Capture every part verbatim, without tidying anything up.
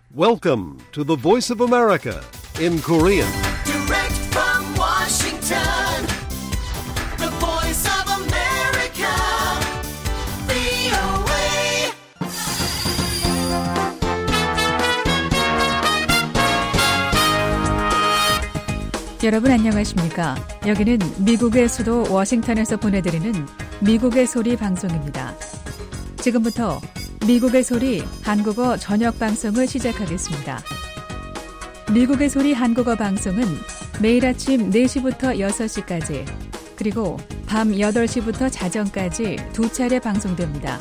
Welcome to the Voice of America in Korean. Direct from Washington, the Voice of America, 브이오에이. 여러분 안녕하십니까? 여기는 미국의 수도 워싱턴에서 보내드리는 미국의 소리 방송입니다. 지금부터 미국의 소리 한국어 저녁 방송을 시작하겠습니다. 미국의 소리 한국어 방송은 매일 아침 네 시부터 여섯 시까지 그리고 밤 여덟 시부터 자정까지 두 차례 방송됩니다.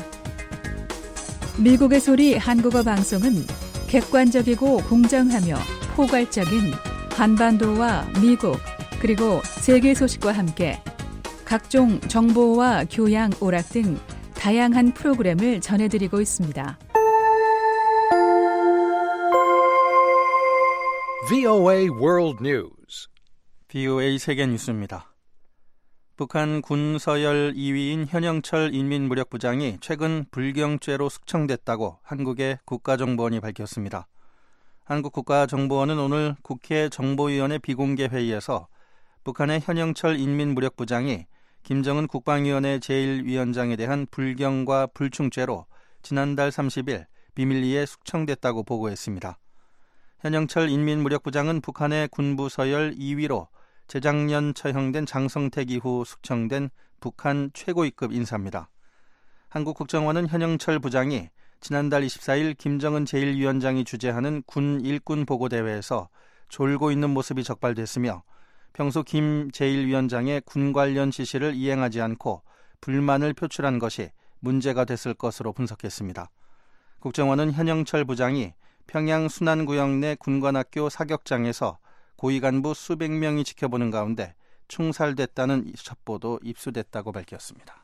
미국의 소리 한국어 방송은 객관적이고 공정하며 포괄적인 한반도와 미국 그리고 세계 소식과 함께 각종 정보와 교양, 오락 등 다양한 프로그램을 전해드리고 있습니다. 브이오에이 World News. 브이오에이 세계 뉴스입니다. 북한 군서열 이 위인 현영철 인민무력부장이 최근 불경죄로 숙청됐다고 한국의 국가정보원이 밝혔습니다. 한국 국가정보원은 오늘 국회 정보위원회 비공개 회의에서 북한의 현영철 인민무력부장이 김정은 국방위원회 제일 위원장에 대한 불경과 불충죄로 지난달 삼십 일 비밀리에 숙청됐다고 보고했습니다. 현영철 인민무력부장은 북한의 군부 서열 이 위로 재작년 처형된 장성택 이후 숙청된 북한 최고위급 인사입니다. 한국 국정원은 현영철 부장이 지난달 이십사 일 김정은 제일 위원장이 주재하는 군 일군 보고대회에서 졸고 있는 모습이 적발됐으며 평소 김 제일 위원장의 군 관련 지시를 이행하지 않고 불만을 표출한 것이 문제가 됐을 것으로 분석했습니다. 국정원은 현영철 부장이 평양 순안구역 내 군관학교 사격장에서 고위 간부 수백 명이 지켜보는 가운데 총살됐다는 첩보도 입수됐다고 밝혔습니다.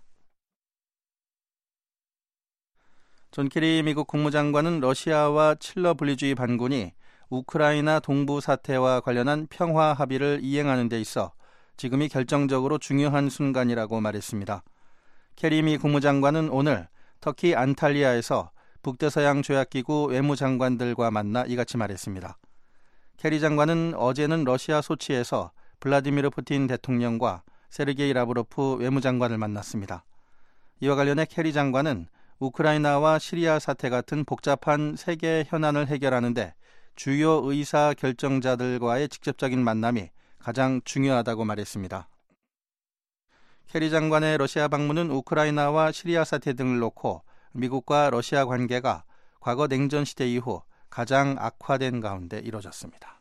존 케리 미국 국무장관은 러시아와 칠러분리주의 반군이 우크라이나 동부 사태와 관련한 평화 합의를 이행하는 데 있어 지금이 결정적으로 중요한 순간이라고 말했습니다. 케리 미 국무장관은 오늘 터키 안탈리아에서 북대서양 조약기구 외무장관들과 만나 이같이 말했습니다. 케리 장관은 어제는 러시아 소치에서 블라디미르 푸틴 대통령과 세르게이 라브로프 외무장관을 만났습니다. 이와 관련해 케리 장관은 우크라이나와 시리아 사태 같은 복잡한 세계 현안을 해결하는 데 주요 의사 결정자들과의 직접적인 만남이 가장 중요하다고 말했습니다. 케리 장관의 러시아 방문은 우크라이나와 시리아 사태 등을 놓고 미국과 러시아 관계가 과거 냉전 시대 이후 가장 악화된 가운데 이뤄졌습니다.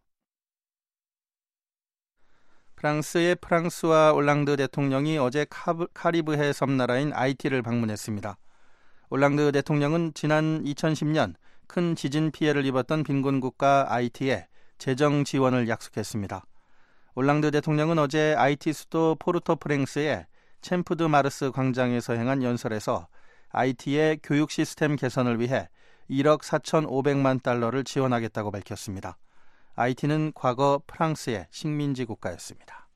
프랑스의 프랑스와 올랑드 대통령이 어제 카리브해 섬나라인 아이티를 방문했습니다. 올랑드 대통령은 지난 이천십 년 큰 지진 피해를 입었던 빈곤 국가 아이티에 재정 지원을 약속했습니다. 올랑드 대통령은 어제 아이티 수도 포르토프랭스의 챔프 드 마르스 광장에서 행한 연설에서 아이티의 교육 시스템 개선을 위해 일억 사천오백만 달러를 지원하겠다고 밝혔습니다. 아이티는 과거 프랑스의 식민지 국가였습니다.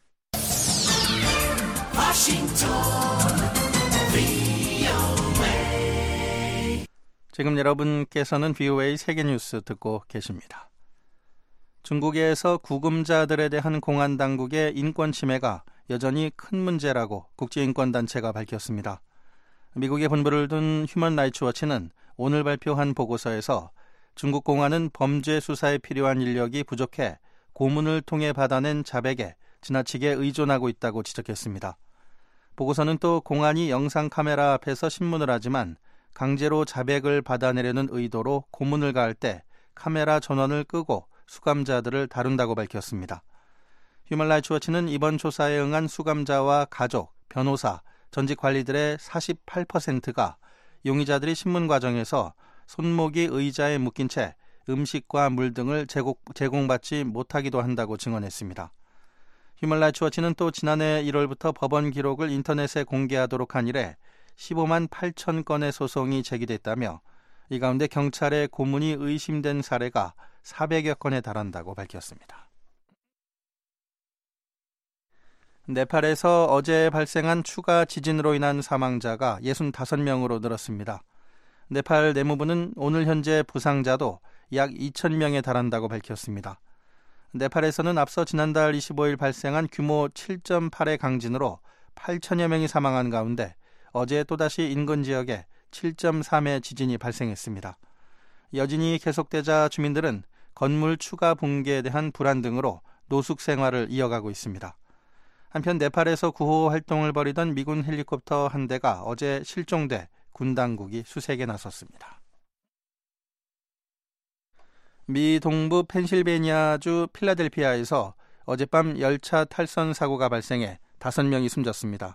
지금 여러분께서는 브이오에이 세계뉴스 듣고 계십니다. 중국에서 구금자들에 대한 공안 당국의 인권 침해가 여전히 큰 문제라고 국제인권단체가 밝혔습니다. 미국에 본부를 둔 휴먼 라이츠 워치는 오늘 발표한 보고서에서 중국 공안은 범죄 수사에 필요한 인력이 부족해 고문을 통해 받아낸 자백에 지나치게 의존하고 있다고 지적했습니다. 보고서는 또 공안이 영상 카메라 앞에서 신문을 하지만 강제로 자백을 받아내려는 의도로 고문을 가할 때 카메라 전원을 끄고 수감자들을 다룬다고 밝혔습니다. 휴먼 라이츠 워치는 이번 조사에 응한 수감자와 가족, 변호사, 전직 관리들의 사십팔 퍼센트가 용의자들이 신문 과정에서 손목이 의자에 묶인 채 음식과 물 등을 제공, 제공받지 못하기도 한다고 증언했습니다. 휴먼 라이츠 워치는 또 지난해 일월부터 법원 기록을 인터넷에 공개하도록 한 이래 십오만 팔천 건의 소송이 제기됐다며 이 가운데 경찰의 고문이 의심된 사례가 사백여 건에 달한다고 밝혔습니다. 네팔에서 어제 발생한 추가 지진으로 인한 사망자가 육십오 명으로 늘었습니다. 네팔 내무부는 오늘 현재 부상자도 약 이천 명에 달한다고 밝혔습니다. 네팔에서는 앞서 지난달 이십오일 발생한 규모 칠 점 팔의 강진으로 팔천여 명이 사망한 가운데 어제 또다시 인근 지역에 칠 점 삼의 지진이 발생했습니다. 여진이 계속되자 주민들은 건물 추가 붕괴에 대한 불안 등으로 노숙 생활을 이어가고 있습니다. 한편 네팔에서 구호 활동을 벌이던 미군 헬리콥터 한 대가 어제 실종돼 군 당국이 수색에 나섰습니다. 미 동부 펜실베니아주 필라델피아에서 어젯밤 열차 탈선 사고가 발생해 다섯 명이 숨졌습니다.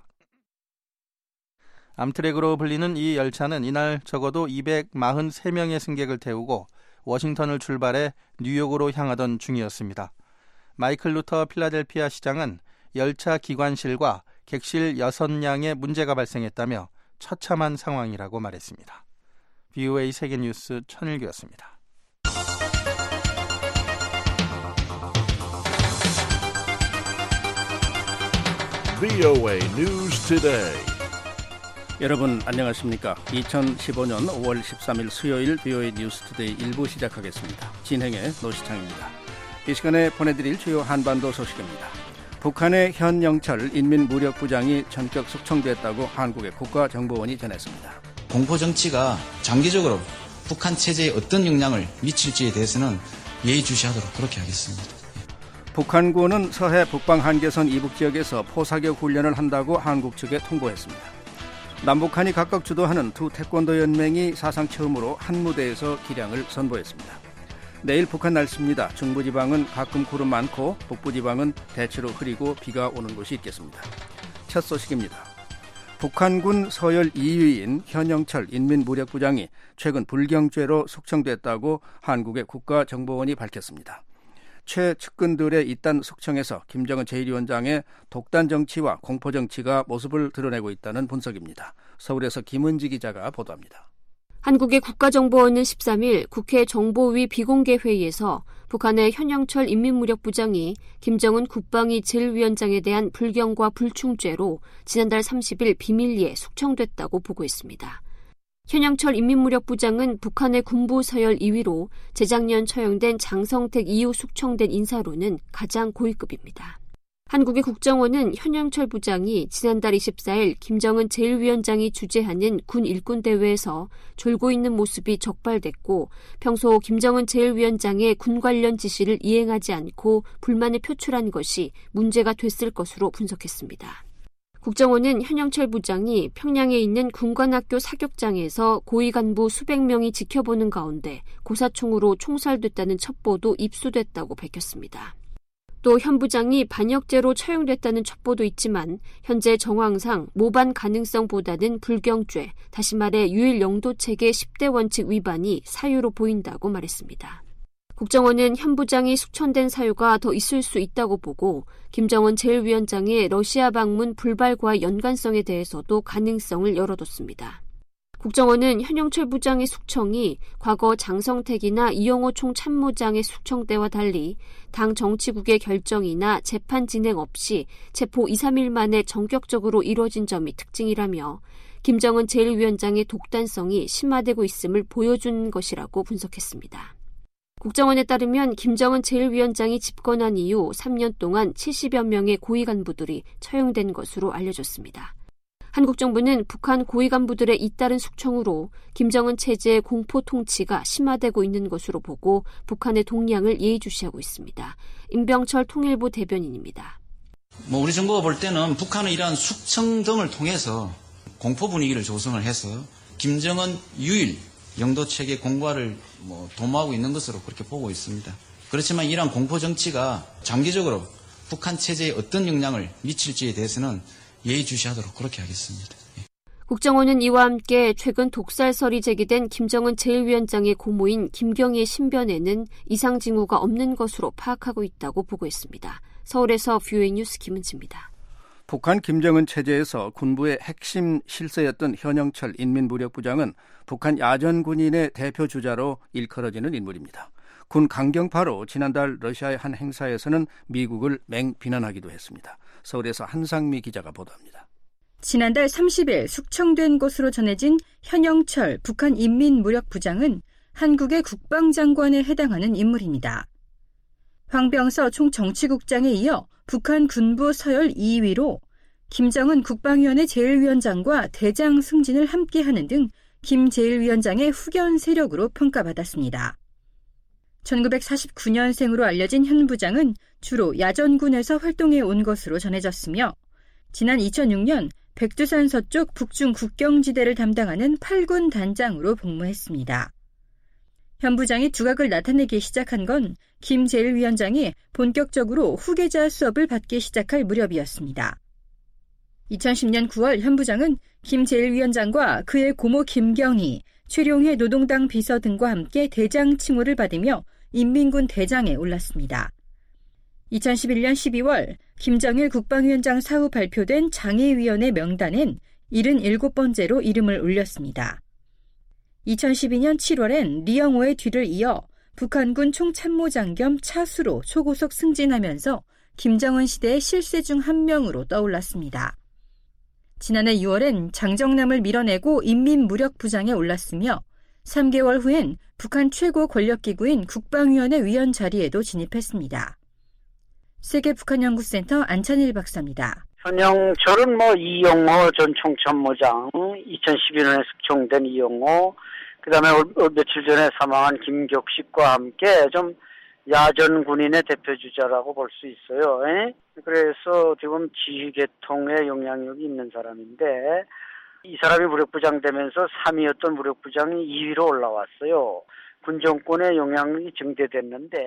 암트랙으로 불리는 이 열차는 이날 적어도 이백사십삼 명의 승객을 태우고 워싱턴을 출발해 뉴욕으로 향하던 중이었습니다. 마이클 루터 필라델피아 시장은 열차 기관실과 객실 여섯 량에 문제가 발생했다며 처참한 상황이라고 말했습니다. 브이오에이 세계뉴스 천일규였습니다. 브이오에이 News Today. 여러분 안녕하십니까? 이천십오년 오월 십삼일 수요일 브이오에이 뉴스투데이 일부 시작하겠습니다. 진행의 노시창입니다. 이 시간에 보내드릴 주요 한반도 소식입니다. 북한의 현영철 인민무력부장이 전격 숙청됐다고 한국의 국가정보원이 전했습니다. 공포정치가 장기적으로 북한 체제에 어떤 영향을 미칠지에 대해서는 예의주시하도록 그렇게 하겠습니다. 북한군은 서해 북방 한계선 이북 지역에서 포사격 훈련을 한다고 한국 측에 통보했습니다. 남북한이 각각 주도하는 두 태권도 연맹이 사상 처음으로 한 무대에서 기량을 선보였습니다. 내일 북한 날씨입니다. 중부지방은 가끔 구름 많고 북부지방은 대체로 흐리고 비가 오는 곳이 있겠습니다. 첫 소식입니다. 북한군 서열 이 위인 현영철 인민무력부장이 최근 불경죄로 숙청됐다고 한국의 국가정보원이 밝혔습니다. 최측근들의 이딴 숙청에서 김정은 제일 위원장의 독단 정치와 공포 정치가 모습을 드러내고 있다는 분석입니다. 서울에서 김은지 기자가 보도합니다. 한국의 국가정보원은 십삼일 국회 정보위 비공개 회의에서 북한의 현영철 인민무력부장이 김정은 국방위 제일 위원장에 대한 불경과 불충죄로 지난달 삼십일 비밀리에 숙청됐다고 보고했습니다. 현영철 인민무력부장은 북한의 군부 서열 이 위로 재작년 처형된 장성택 이후 숙청된 인사로는 가장 고위급입니다. 한국의 국정원은 현영철 부장이 지난달 이십사일 김정은 제일 위원장이 주재하는 군 일꾼대회에서 졸고 있는 모습이 적발됐고 평소 김정은 제일 위원장의 군 관련 지시를 이행하지 않고 불만을 표출한 것이 문제가 됐을 것으로 분석했습니다. 국정원은 현영철 부장이 평양에 있는 군관학교 사격장에서 고위 간부 수백 명이 지켜보는 가운데 고사총으로 총살됐다는 첩보도 입수됐다고 밝혔습니다. 또 현 부장이 반역죄로 처형됐다는 첩보도 있지만 현재 정황상 모반 가능성보다는 불경죄, 다시 말해 유일 영도체계 십 대 원칙 위반이 사유로 보인다고 말했습니다. 국정원은 현 부장이 숙청된 사유가 더 있을 수 있다고 보고 김정은 제일 위원장의 러시아 방문 불발과 연관성에 대해서도 가능성을 열어뒀습니다. 국정원은 현영철 부장의 숙청이 과거 장성택이나 이영호 총참모장의 숙청 때와 달리 당 정치국의 결정이나 재판 진행 없이 체포 이, 삼일 만에 전격적으로 이뤄진 점이 특징이라며 김정은 제일 위원장의 독단성이 심화되고 있음을 보여준 것이라고 분석했습니다. 국정원에 따르면 김정은 제일 위원장이 집권한 이후 삼 년 동안 칠십여 명의 고위 간부들이 처형된 것으로 알려졌습니다. 한국 정부는 북한 고위 간부들의 잇따른 숙청으로 김정은 체제의 공포 통치가 심화되고 있는 것으로 보고 북한의 동향을 예의주시하고 있습니다. 임병철 통일부 대변인입니다. 뭐 우리 정부가 볼 때는 북한은 이러한 숙청 등을 통해서 공포 분위기를 조성을 해서 김정은 유일 영도체계 공과를 뭐 도모하고 있는 것으로 그렇게 보고 있습니다. 그렇지만 이러한 공포 정치가 장기적으로 북한 체제에 어떤 영향을 미칠지에 대해서는 예의주시하도록 그렇게 하겠습니다. 예. 국정원은 이와 함께 최근 독살설이 제기된 김정은 제일 위원장의 고모인 김경희의 신변에는 이상 징후가 없는 것으로 파악하고 있다고 보고했습니다. 서울에서 브이오에이 뉴스 김은지입니다. 북한 김정은 체제에서 군부의 핵심 실세였던 현영철 인민무력부장은 북한 야전군인의 대표 주자로 일컬어지는 인물입니다. 군 강경파로 지난달 러시아의 한 행사에서는 미국을 맹비난하기도 했습니다. 서울에서 한상미 기자가 보도합니다. 지난달 삼십일 숙청된 것으로 전해진 현영철 북한 인민무력부장은 한국의 국방장관에 해당하는 인물입니다. 황병서 총정치국장에 이어 북한 군부 서열 이 위로 김정은 국방위원회 제일위원장과 대장 승진을 함께하는 등 김 제일위원장의 후견 세력으로 평가받았습니다. 천구백사십구 년생으로 알려진 현 부장은 주로 야전군에서 활동해 온 것으로 전해졌으며 지난 이천육 년 백두산 서쪽 북중 국경지대를 담당하는 팔 군 단장으로 복무했습니다. 현 부장이 두각을 나타내기 시작한 건 김 제일위원장이 본격적으로 후계자 수업을 받기 시작할 무렵이었습니다. 이천십 년 구월 현 부장은 김 제일위원장과 그의 고모 김경희, 최룡해 노동당 비서 등과 함께 대장 칭호를 받으며 인민군 대장에 올랐습니다. 이천십일 년 십이월 김정일 국방위원장 사후 발표된 장애위원회 명단엔 칠십칠 번째로 이름을 올렸습니다. 이천십이 년 칠월엔 리영호의 뒤를 이어 북한군 총참모장 겸 차수로 초고속 승진하면서 김정은 시대의 실세 중 한 명으로 떠올랐습니다. 지난해 유월엔 장정남을 밀어내고 인민무력부장에 올랐으며 삼 개월 후엔 북한 최고 권력기구인 국방위원회 위원 자리에도 진입했습니다. 세계북한연구센터 안찬일 박사입니다. 현영철은 뭐 이용호 전 총참모장, 이천십일 년에 숙청된 이용호, 그 다음에 며칠 전에 사망한 김격식과 함께 좀 야전 군인의 대표주자라고 볼 수 있어요. 에? 그래서 지금 지휘계통에 영향력이 있는 사람인데 이 사람이 무력부장 되면서 삼 위였던 무력부장이 이 위로 올라왔어요. 군정권의 영향력이 증대됐는데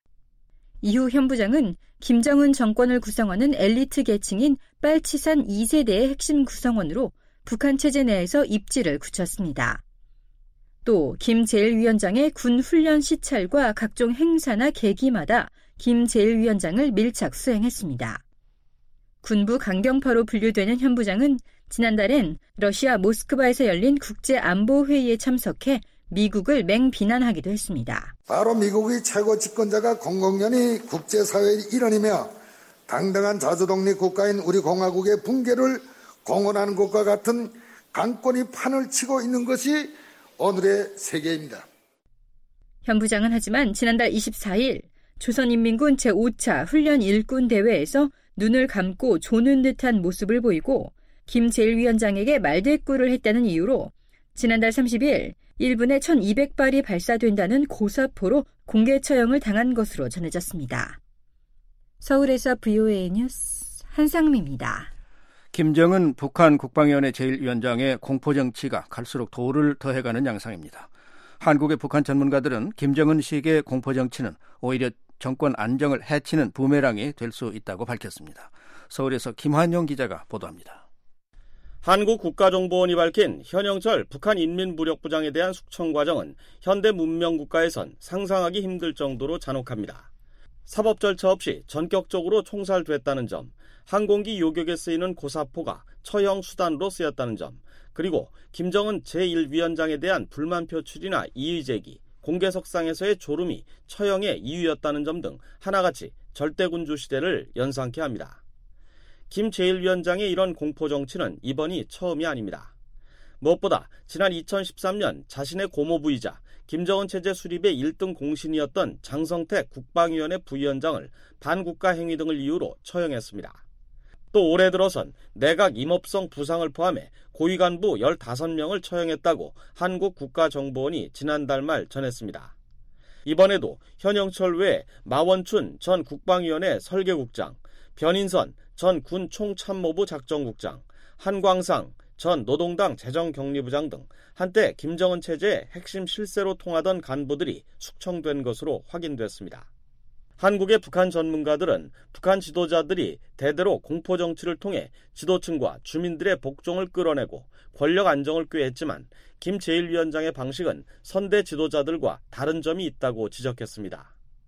이후 현 부장은 김정은 정권을 구성하는 엘리트 계층인 빨치산 이 세대의 핵심 구성원으로 북한 체제 내에서 입지를 굳혔습니다. 또 김 제일위원장의 군 훈련 시찰과 각종 행사나 계기마다 김 제일위원장을 밀착 수행했습니다. 군부 강경파로 분류되는 현 부장은 지난달엔 러시아 모스크바에서 열린 국제안보회의에 참석해 미국을 맹비난하기도 했습니다. 바로 미국의 최고 집권자가 공공연히 국제사회의 일원이며 당당한 자주독립 국가인 우리 공화국의 붕괴를 공언하는 것과 같은 강권이 판을 치고 있는 것이 오늘의 세계입니다. 현 부장은 하지만 지난달 이십사 일 조선인민군 제오 차 훈련 일군 대회에서 눈을 감고 조는 듯한 모습을 보이고 김 제일위원장에게 말대꾸를 했다는 이유로 지난달 삼십 일 일 분에 천이백 발이 발사된다는 고사포로 공개 처형을 당한 것으로 전해졌습니다. 서울에서 브이오에이 뉴스 한상미입니다. 김정은 북한 국방위원회 제일위원장의 공포정치가 갈수록 도를 더해가는 양상입니다. 한국의 북한 전문가들은 김정은식의 공포정치는 오히려 정권 안정을 해치는 부메랑이 될 수 있다고 밝혔습니다. 서울에서 김환용 기자가 보도합니다. 한국국가정보원이 밝힌 현영철 북한 인민무력부장에 대한 숙청 과정은 현대 문명국가에선 상상하기 힘들 정도로 잔혹합니다. 사법 절차 없이 전격적으로 총살됐다는 점, 항공기 요격에 쓰이는 고사포가 처형 수단으로 쓰였다는 점, 그리고 김정은 제일 위원장에 대한 불만 표출이나 이의 제기, 공개석상에서의 조름이 처형의 이유였다는 점 등 하나같이 절대군주 시대를 연상케 합니다. 김 제일 위원장의 이런 공포정치는 이번이 처음이 아닙니다. 무엇보다 지난 이천십삼 년 자신의 고모부이자 김정은 체제 수립의 일 등 공신이었던 장성택 국방위원회 부위원장을 반국가 행위 등을 이유로 처형했습니다. 또 올해 들어선 내각 임업성 부상을 포함해 고위 간부 열다섯 명을 처형했다고 한국국가정보원이 지난달 말 전했습니다. 이번에도 현영철 외에 마원춘 전 국방위원회 설계국장, 변인선 전 군 총참모부 작전국장, 한광상 전 노동당 재정격리부장 등 한때 김정은 체제의 핵심 실세로 통하던 간부들이 숙청된 것으로 확인됐습니다. 한국의 북한 전문가들은 북한 지도자들이 대대로 공포정치를 통해 지도층과 주민들의 복종을 끌어내고 권력 안정을 꾀했지만 김 제일 위원장의 방식은 선대 지도자들과 다른 점이 있다고 지적했습니다.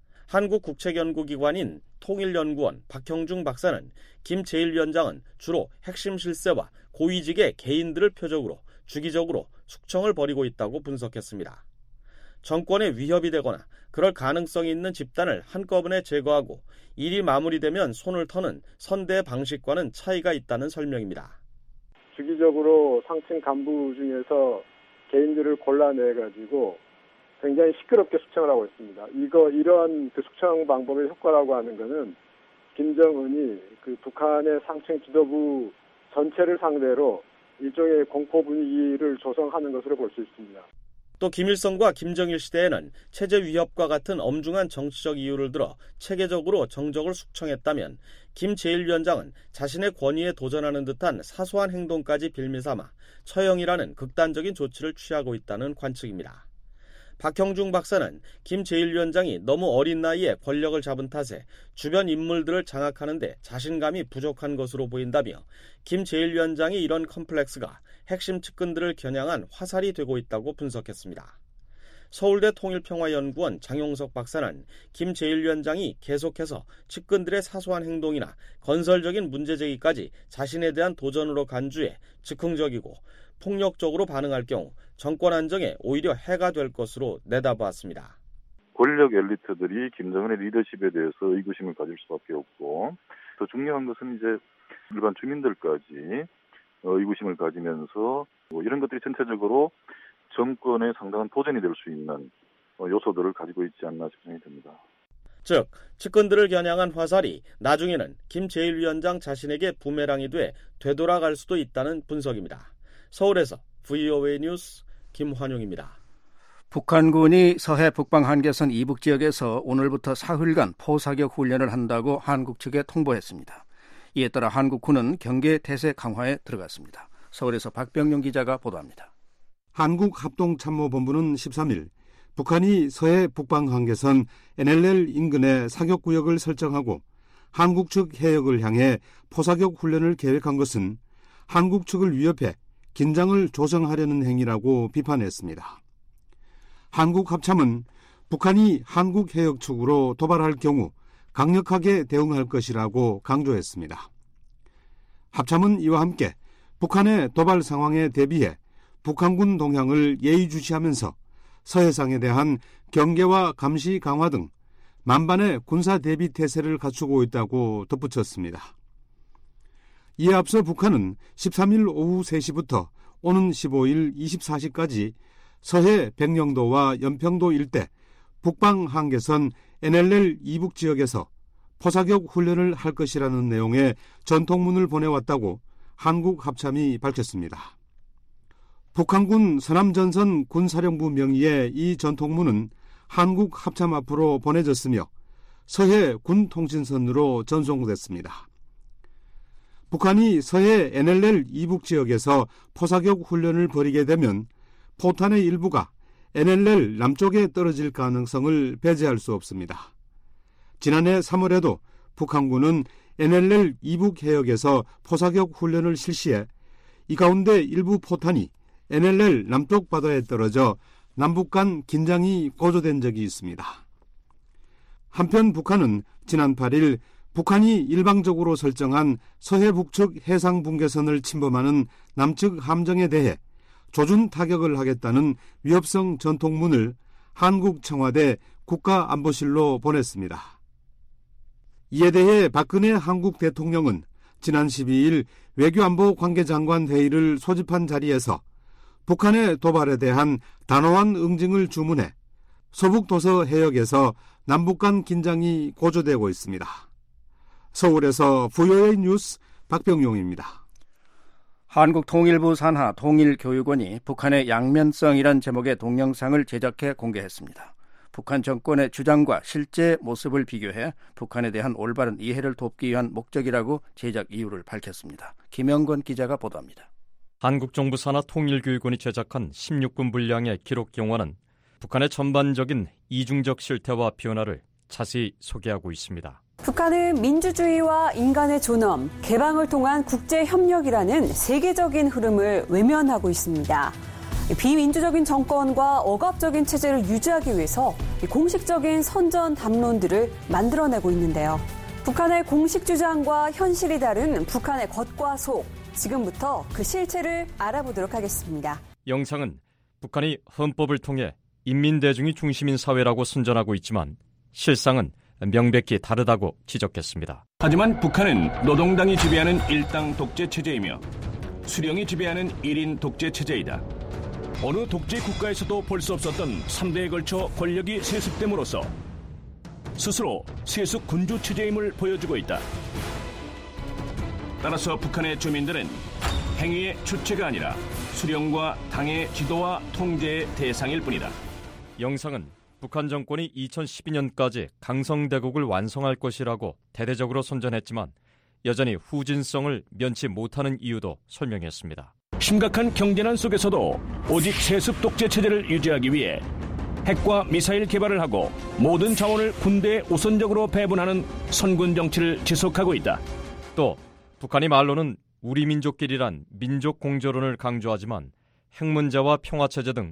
한국국책연구기관인 통일연구원 박형중 박사는 김 제일 위원장은 주로 핵심 실세와 고위직의 개인들을 표적으로 주기적으로 숙청을 벌이고 있다고 분석했습니다. 정권에 위협이 되거나 그럴 가능성이 있는 집단을 한꺼번에 제거하고 일이 마무리되면 손을 터는 선대 방식과는 차이가 있다는 설명입니다. 주기적으로 상층 간부 중에서 개인들을 골라내가지고 굉장히 시끄럽게 숙청을 하고 있습니다. 이거 이러한 그 숙청 방법의 효과라고 하는 것은 김정은이 그 북한의 상층 지도부 전체를 상대로 일종의 공포 분위기를 조성하는 것으로 볼 수 있습니다. 또 김일성과 김정일 시대에는 체제 위협과 같은 엄중한 정치적 이유를 들어 체계적으로 정적을 숙청했다면 김 제일 위원장은 자신의 권위에 도전하는 듯한 사소한 행동까지 빌미삼아 처형이라는 극단적인 조치를 취하고 있다는 관측입니다. 박형중 박사는 김 제일 위원장이 너무 어린 나이에 권력을 잡은 탓에 주변 인물들을 장악하는 데 자신감이 부족한 것으로 보인다며 김 제일 위원장이 이런 컴플렉스가 핵심 측근들을 겨냥한 화살이 되고 있다고 분석했습니다. 서울대 통일평화연구원 장용석 박사는 김 제일 위원장이 계속해서 측근들의 사소한 행동이나 건설적인 문제제기까지 자신에 대한 도전으로 간주해 즉흥적이고 폭력적으로 반응할 경우 정권 안정에 오히려 해가 될 것으로 내다봤습니다. 권력 엘리트들이 김정은의 리더십에 대해서 의구심을 가질 수밖에 없고 더 중요한 것은 이제 일반 주민들까지 의구심을 가지면서 뭐 이런 것들이 전체적으로 정권에 상당한 도전이 될 수 있는 요소들을 가지고 있지 않나 싶은 생각이 듭니다. 즉, 측근들을 겨냥한 화살이 나중에는 김 제일 위원장 자신에게 부메랑이 돼 되돌아갈 수도 있다는 분석입니다. 서울에서 브이오에이 뉴스 김환용입니다. 북한군이 서해 북방 한계선 이북 지역에서 오늘부터 사흘간 포사격 훈련을 한다고 한국 측에 통보했습니다. 이에 따라 한국군은 경계 태세 강화에 들어갔습니다. 서울에서 박병용 기자가 보도합니다. 한국합동참모본부는 십삼 일 북한이 서해 북방 한계선 엔엘엘 인근의 사격구역을 설정하고 한국 측 해역을 향해 포사격 훈련을 계획한 것은 한국 측을 위협해 긴장을 조성하려는 행위라고 비판했습니다. 한국 합참은 북한이 한국 해역 측으로 도발할 경우 강력하게 대응할 것이라고 강조했습니다. 합참은 이와 함께 북한의 도발 상황에 대비해 북한군 동향을 예의주시하면서 서해상에 대한 경계와 감시 강화 등 만반의 군사 대비 태세를 갖추고 있다고 덧붙였습니다. 이에 앞서 북한은 십삼 일 오후 세 시부터 오는 십오 일 이십사 시까지 서해 백령도와 연평도 일대 북방 한계선 엔엘엘 이북 지역에서 포사격 훈련을 할 것이라는 내용의 전통문을 보내왔다고 한국 합참이 밝혔습니다. 북한군 서남전선 군사령부 명의의 이 전통문은 한국 합참 앞으로 보내졌으며 서해 군통신선으로 전송됐습니다. 북한이 서해 엔엘엘 이북 지역에서 포사격 훈련을 벌이게 되면 포탄의 일부가 엔엘엘 남쪽에 떨어질 가능성을 배제할 수 없습니다. 지난해 삼월에도 북한군은 엔엘엘 이북 해역에서 포사격 훈련을 실시해 이 가운데 일부 포탄이 엔엘엘 남쪽 바다에 떨어져 남북 간 긴장이 고조된 적이 있습니다. 한편 북한은 지난 팔 일 북한이 일방적으로 설정한 서해 북측 해상 분계선을 침범하는 남측 함정에 대해 조준 타격을 하겠다는 위협성 전통문을 한국 청와대 국가안보실로 보냈습니다. 이에 대해 박근혜 한국 대통령은 지난 십이 일 외교안보 관계장관 회의를 소집한 자리에서 북한의 도발에 대한 단호한 응징을 주문해 서북도서 해역에서 남북 간 긴장이 고조되고 있습니다. 서울에서 브이오에이 뉴스 박병용입니다. 한국통일부 산하 통일교육원이 북한의 양면성이란 제목의 동영상을 제작해 공개했습니다. 북한 정권의 주장과 실제 모습을 비교해 북한에 대한 올바른 이해를 돕기 위한 목적이라고 제작 이유를 밝혔습니다. 김영건 기자가 보도합니다. 한국 정부 산하 통일교육원이 제작한 십육 분 분량의 기록 영화는 북한의 전반적인 이중적 실태와 변화를 자세히 소개하고 있습니다. 북한은 민주주의와 인간의 존엄, 개방을 통한 국제협력이라는 세계적인 흐름을 외면하고 있습니다. 비민주적인 정권과 억압적인 체제를 유지하기 위해서 공식적인 선전 담론들을 만들어내고 있는데요. 북한의 공식 주장과 현실이 다른 북한의 겉과 속, 지금부터 그 실체를 알아보도록 하겠습니다. 영상은 북한이 헌법을 통해 인민대중이 중심인 사회라고 선전하고 있지만 실상은 명백히 다르다고 지적했습니다. 하지만 북한은 노동당이 지배하는 일당 독재 체제이며 수령이 지배하는 일인 독재 체제이다. 어느 독재 국가에서도 볼 수 없었던 삼 대에 걸쳐 권력이 세습됨으로써 스스로 세습 군주 체제임을 보여주고 있다. 따라서 북한의 주민들은 행위의 주체가 아니라 수령과 당의 지도와 통제의 대상일 뿐이다. 영상은 북한 정권이 이천십이 년까지 강성대국을 완성할 것이라고 대대적으로 선전했지만 여전히 후진성을 면치 못하는 이유도 설명했습니다. 심각한 경제난 속에서도 오직 세습 독재 체제를 유지하기 위해 핵과 미사일 개발을 하고 모든 자원을 군대에 우선적으로 배분하는 선군 정치를 지속하고 있다. 또 북한이 말로는 우리 민족끼리란 민족 공조론을 강조하지만 핵 문제와 평화체제 등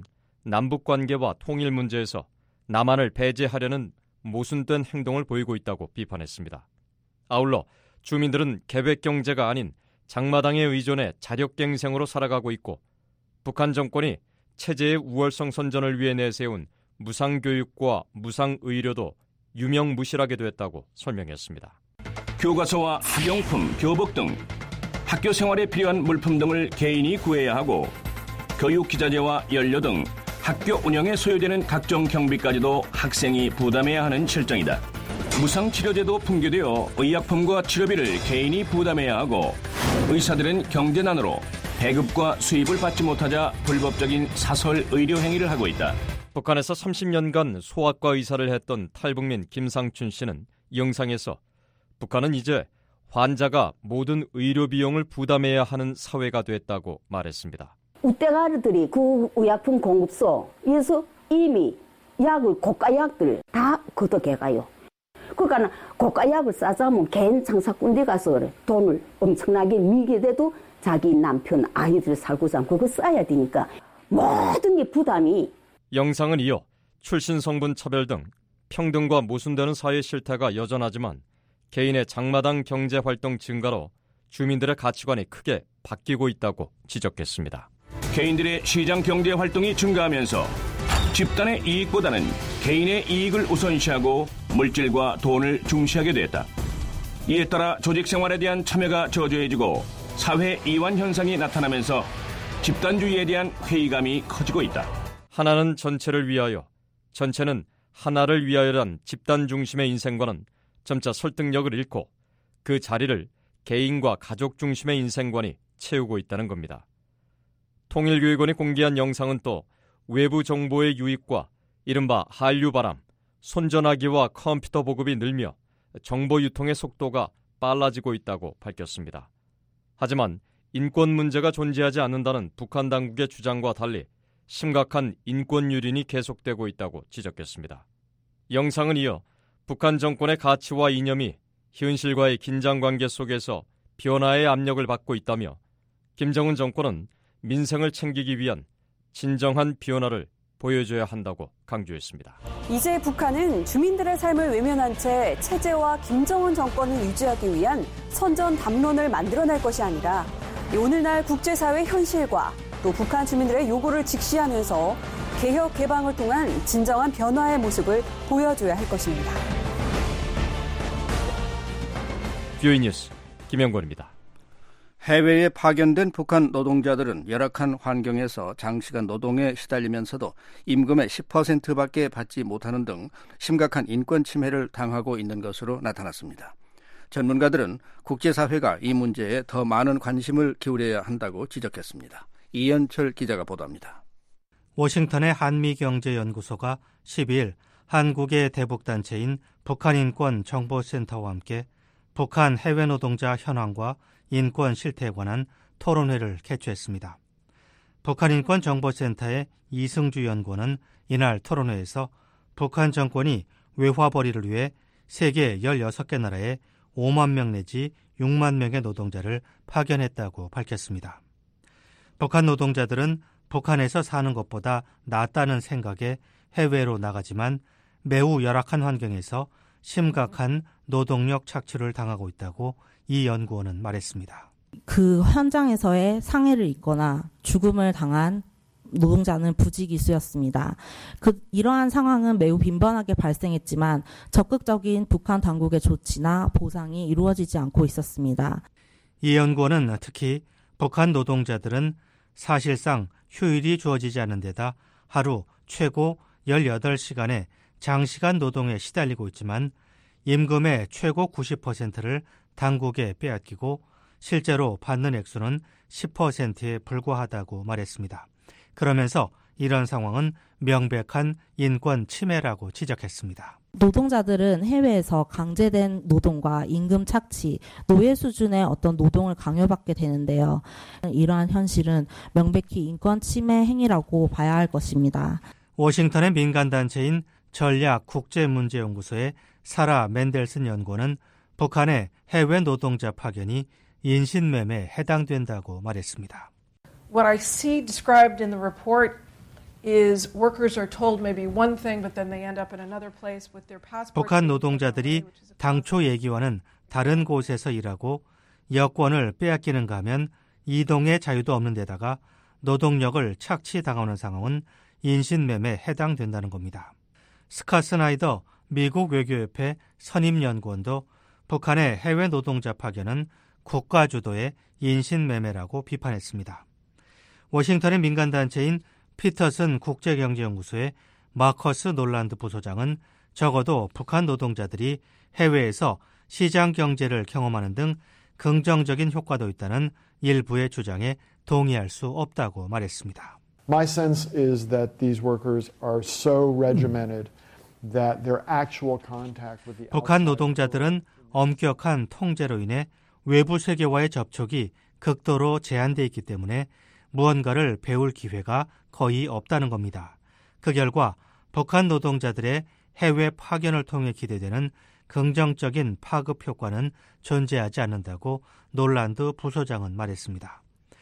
남북관계와 통일 문제에서 남한을 배제하려는 모순된 행동을 보이고 있다고 비판했습니다. 아울러 주민들은 계획경제가 아닌 장마당에 의존해 자력갱생으로 살아가고 있고 북한 정권이 체제의 우월성 선전을 위해 내세운 무상교육과 무상의료도 유명무실하게 됐다고 설명했습니다. 교과서와 학용품, 교복 등 학교 생활에 필요한 물품 등을 개인이 구해야 하고 교육기자재와 연료 등 학교 운영에 소요되는 각종 경비까지도 학생이 부담해야 하는 실정이다. 무상치료제도 붕괴되어 의약품과 치료비를 개인이 부담해야 하고 의사들은 경제난으로 배급과 수입을 받지 못하자 불법적인 사설 의료 행위를 하고 있다. 북한에서 삼십 년간 소아과 의사를 했던 탈북민 김상춘 씨는 영상에서 북한은 이제 환자가 모든 의료 비용을 부담해야 하는 사회가 됐다고 말했습니다. 우대가리들이 그 의약품 공급소에서 이미 약을 고가약들 다 걷어개가요. 그러니까 고가약을 싸자면 개인 장사꾼데 가서 돈을 엄청나게 미게 돼도 자기 남편, 아이들 살고자 하면 그거 써야 되니까 모든 게 부담이. 영상은 이어 출신 성분 차별 등 평등과 모순되는 사회 실태가 여전하지만 개인의 장마당 경제활동 증가로 주민들의 가치관이 크게 바뀌고 있다고 지적했습니다. 개인들의 시장 경제 활동이 증가하면서 집단의 이익보다는 개인의 이익을 우선시하고 물질과 돈을 중시하게 됐다. 이에 따라 조직 생활에 대한 참여가 저조해지고 사회 이완 현상이 나타나면서 집단주의에 대한 회의감이 커지고 있다. 하나는 전체를 위하여, 전체는 하나를 위하여란 집단 중심의 인생관은 점차 설득력을 잃고 그 자리를 개인과 가족 중심의 인생관이 채우고 있다는 겁니다. 통일교육원이 공개한 영상은 또 외부 정보의 유입과 이른바 한류바람, 손전화기와 컴퓨터 보급이 늘며 정보 유통의 속도가 빨라지고 있다고 밝혔습니다. 하지만 인권 문제가 존재하지 않는다는 북한 당국의 주장과 달리 심각한 인권 유린이 계속되고 있다고 지적했습니다. 영상은 이어 북한 정권의 가치와 이념이 현실과의 긴장관계 속에서 변화의 압력을 받고 있다며 김정은 정권은 민생을 챙기기 위한 진정한 변화를 보여줘야 한다고 강조했습니다. 이제 북한은 주민들의 삶을 외면한 채 체제와 김정은 정권을 유지하기 위한 선전 담론을 만들어낼 것이 아니라 오늘날 국제사회 현실과 또 북한 주민들의 요구를 직시하면서 개혁 개방을 통한 진정한 변화의 모습을 보여줘야 할 것입니다. 뷰이 뉴스 김영권입니다. 해외에 파견된 북한 노동자들은 열악한 환경에서 장시간 노동에 시달리면서도 임금의 십 퍼센트밖에 받지 못하는 등 심각한 인권 침해를 당하고 있는 것으로 나타났습니다. 전문가들은 국제사회가 이 문제에 더 많은 관심을 기울여야 한다고 지적했습니다. 이현철 기자가 보도합니다. 워싱턴의 한미경제연구소가 십이 일 한국의 대북단체인 북한인권정보센터와 함께 북한 해외 노동자 현황과 인권 실태에 관한 토론회를 개최했습니다. 북한인권정보센터의 이승주 연구원은 이날 토론회에서 북한 정권이 외화벌이를 위해 세계 열여섯 개 나라에 오만 명 내지 육만 명의 노동자를 파견했다고 밝혔습니다. 북한 노동자들은 북한에서 사는 것보다 낫다는 생각에 해외로 나가지만 매우 열악한 환경에서 심각한 노동력 착취를 당하고 있다고 이 연구원은 말했습니다. 그 현장에서의 상해를 입거나 죽음을 당한 노동자는 부지기수였습니다. 그 이러한 상황은 매우 빈번하게 발생했지만 적극적인 북한 당국의 조치나 보상이 이루어지지 않고 있었습니다. 이 연구원은 특히 북한 노동자들은 사실상 휴일이 주어지지 않는 데다 하루 최고 열여덟 시간의 장시간 노동에 시달리고 있지만 임금의 최고 구십 퍼센트를 당국에 빼앗기고 실제로 받는 액수는 십 퍼센트에 불과하다고 말했습니다. 그러면서 이런 상황은 명백한 인권 침해라고 지적했습니다. 노동자들은 해외에서 강제된 노동과 임금 착취, 노예 수준의 어떤 노동을 강요받게 되는데요. 이러한 현실은 명백히 인권 침해 행위라고 봐야 할 것입니다. 워싱턴의 민간단체인 전략국제문제연구소의 사라 맨델슨 연구원은 북한의 해외 노동자 파견이 인신매매에 해당된다고 말했습니다. What I see described in the report is workers are told maybe one thing but then they end up in another place with their passport. 북한 노동자들이 당초 얘기와는 다른 곳에서 일하고 여권을 빼앗기는가 하면 이동의 자유도 없는 데다가 노동력을 착취당하는 상황은 인신매매에 해당된다는 겁니다. 스카 스나이더 미국 외교협회 선임연구원도 북한의 해외 노동자 파견은 국가 주도의 인신매매라고 비판했습니다. 워싱턴의 민간단체인 피터슨 국제경제연구소의 마커스 놀란드 부소장은 적어도 북한 노동자들이 해외에서 시장 경제를 경험하는 등 긍정적인 효과도 있다는 일부의 주장에 동의할 수 없다고 말했습니다. My sense is that these workers are so regimented that their actual contact with the 북한 노동자들은 엄격한 통제로 인해 외부 세계와의 접촉이 극도로 제한되어 있기 때문에 무언가를 배울 기회가 거의 없다는 겁니다. 그 결과 북한 노동자들의 해외 파견을 통해 기대되는 긍정적인 파급 효과는 존재하지 않는다고 놀란드 부소장은 말했습니다.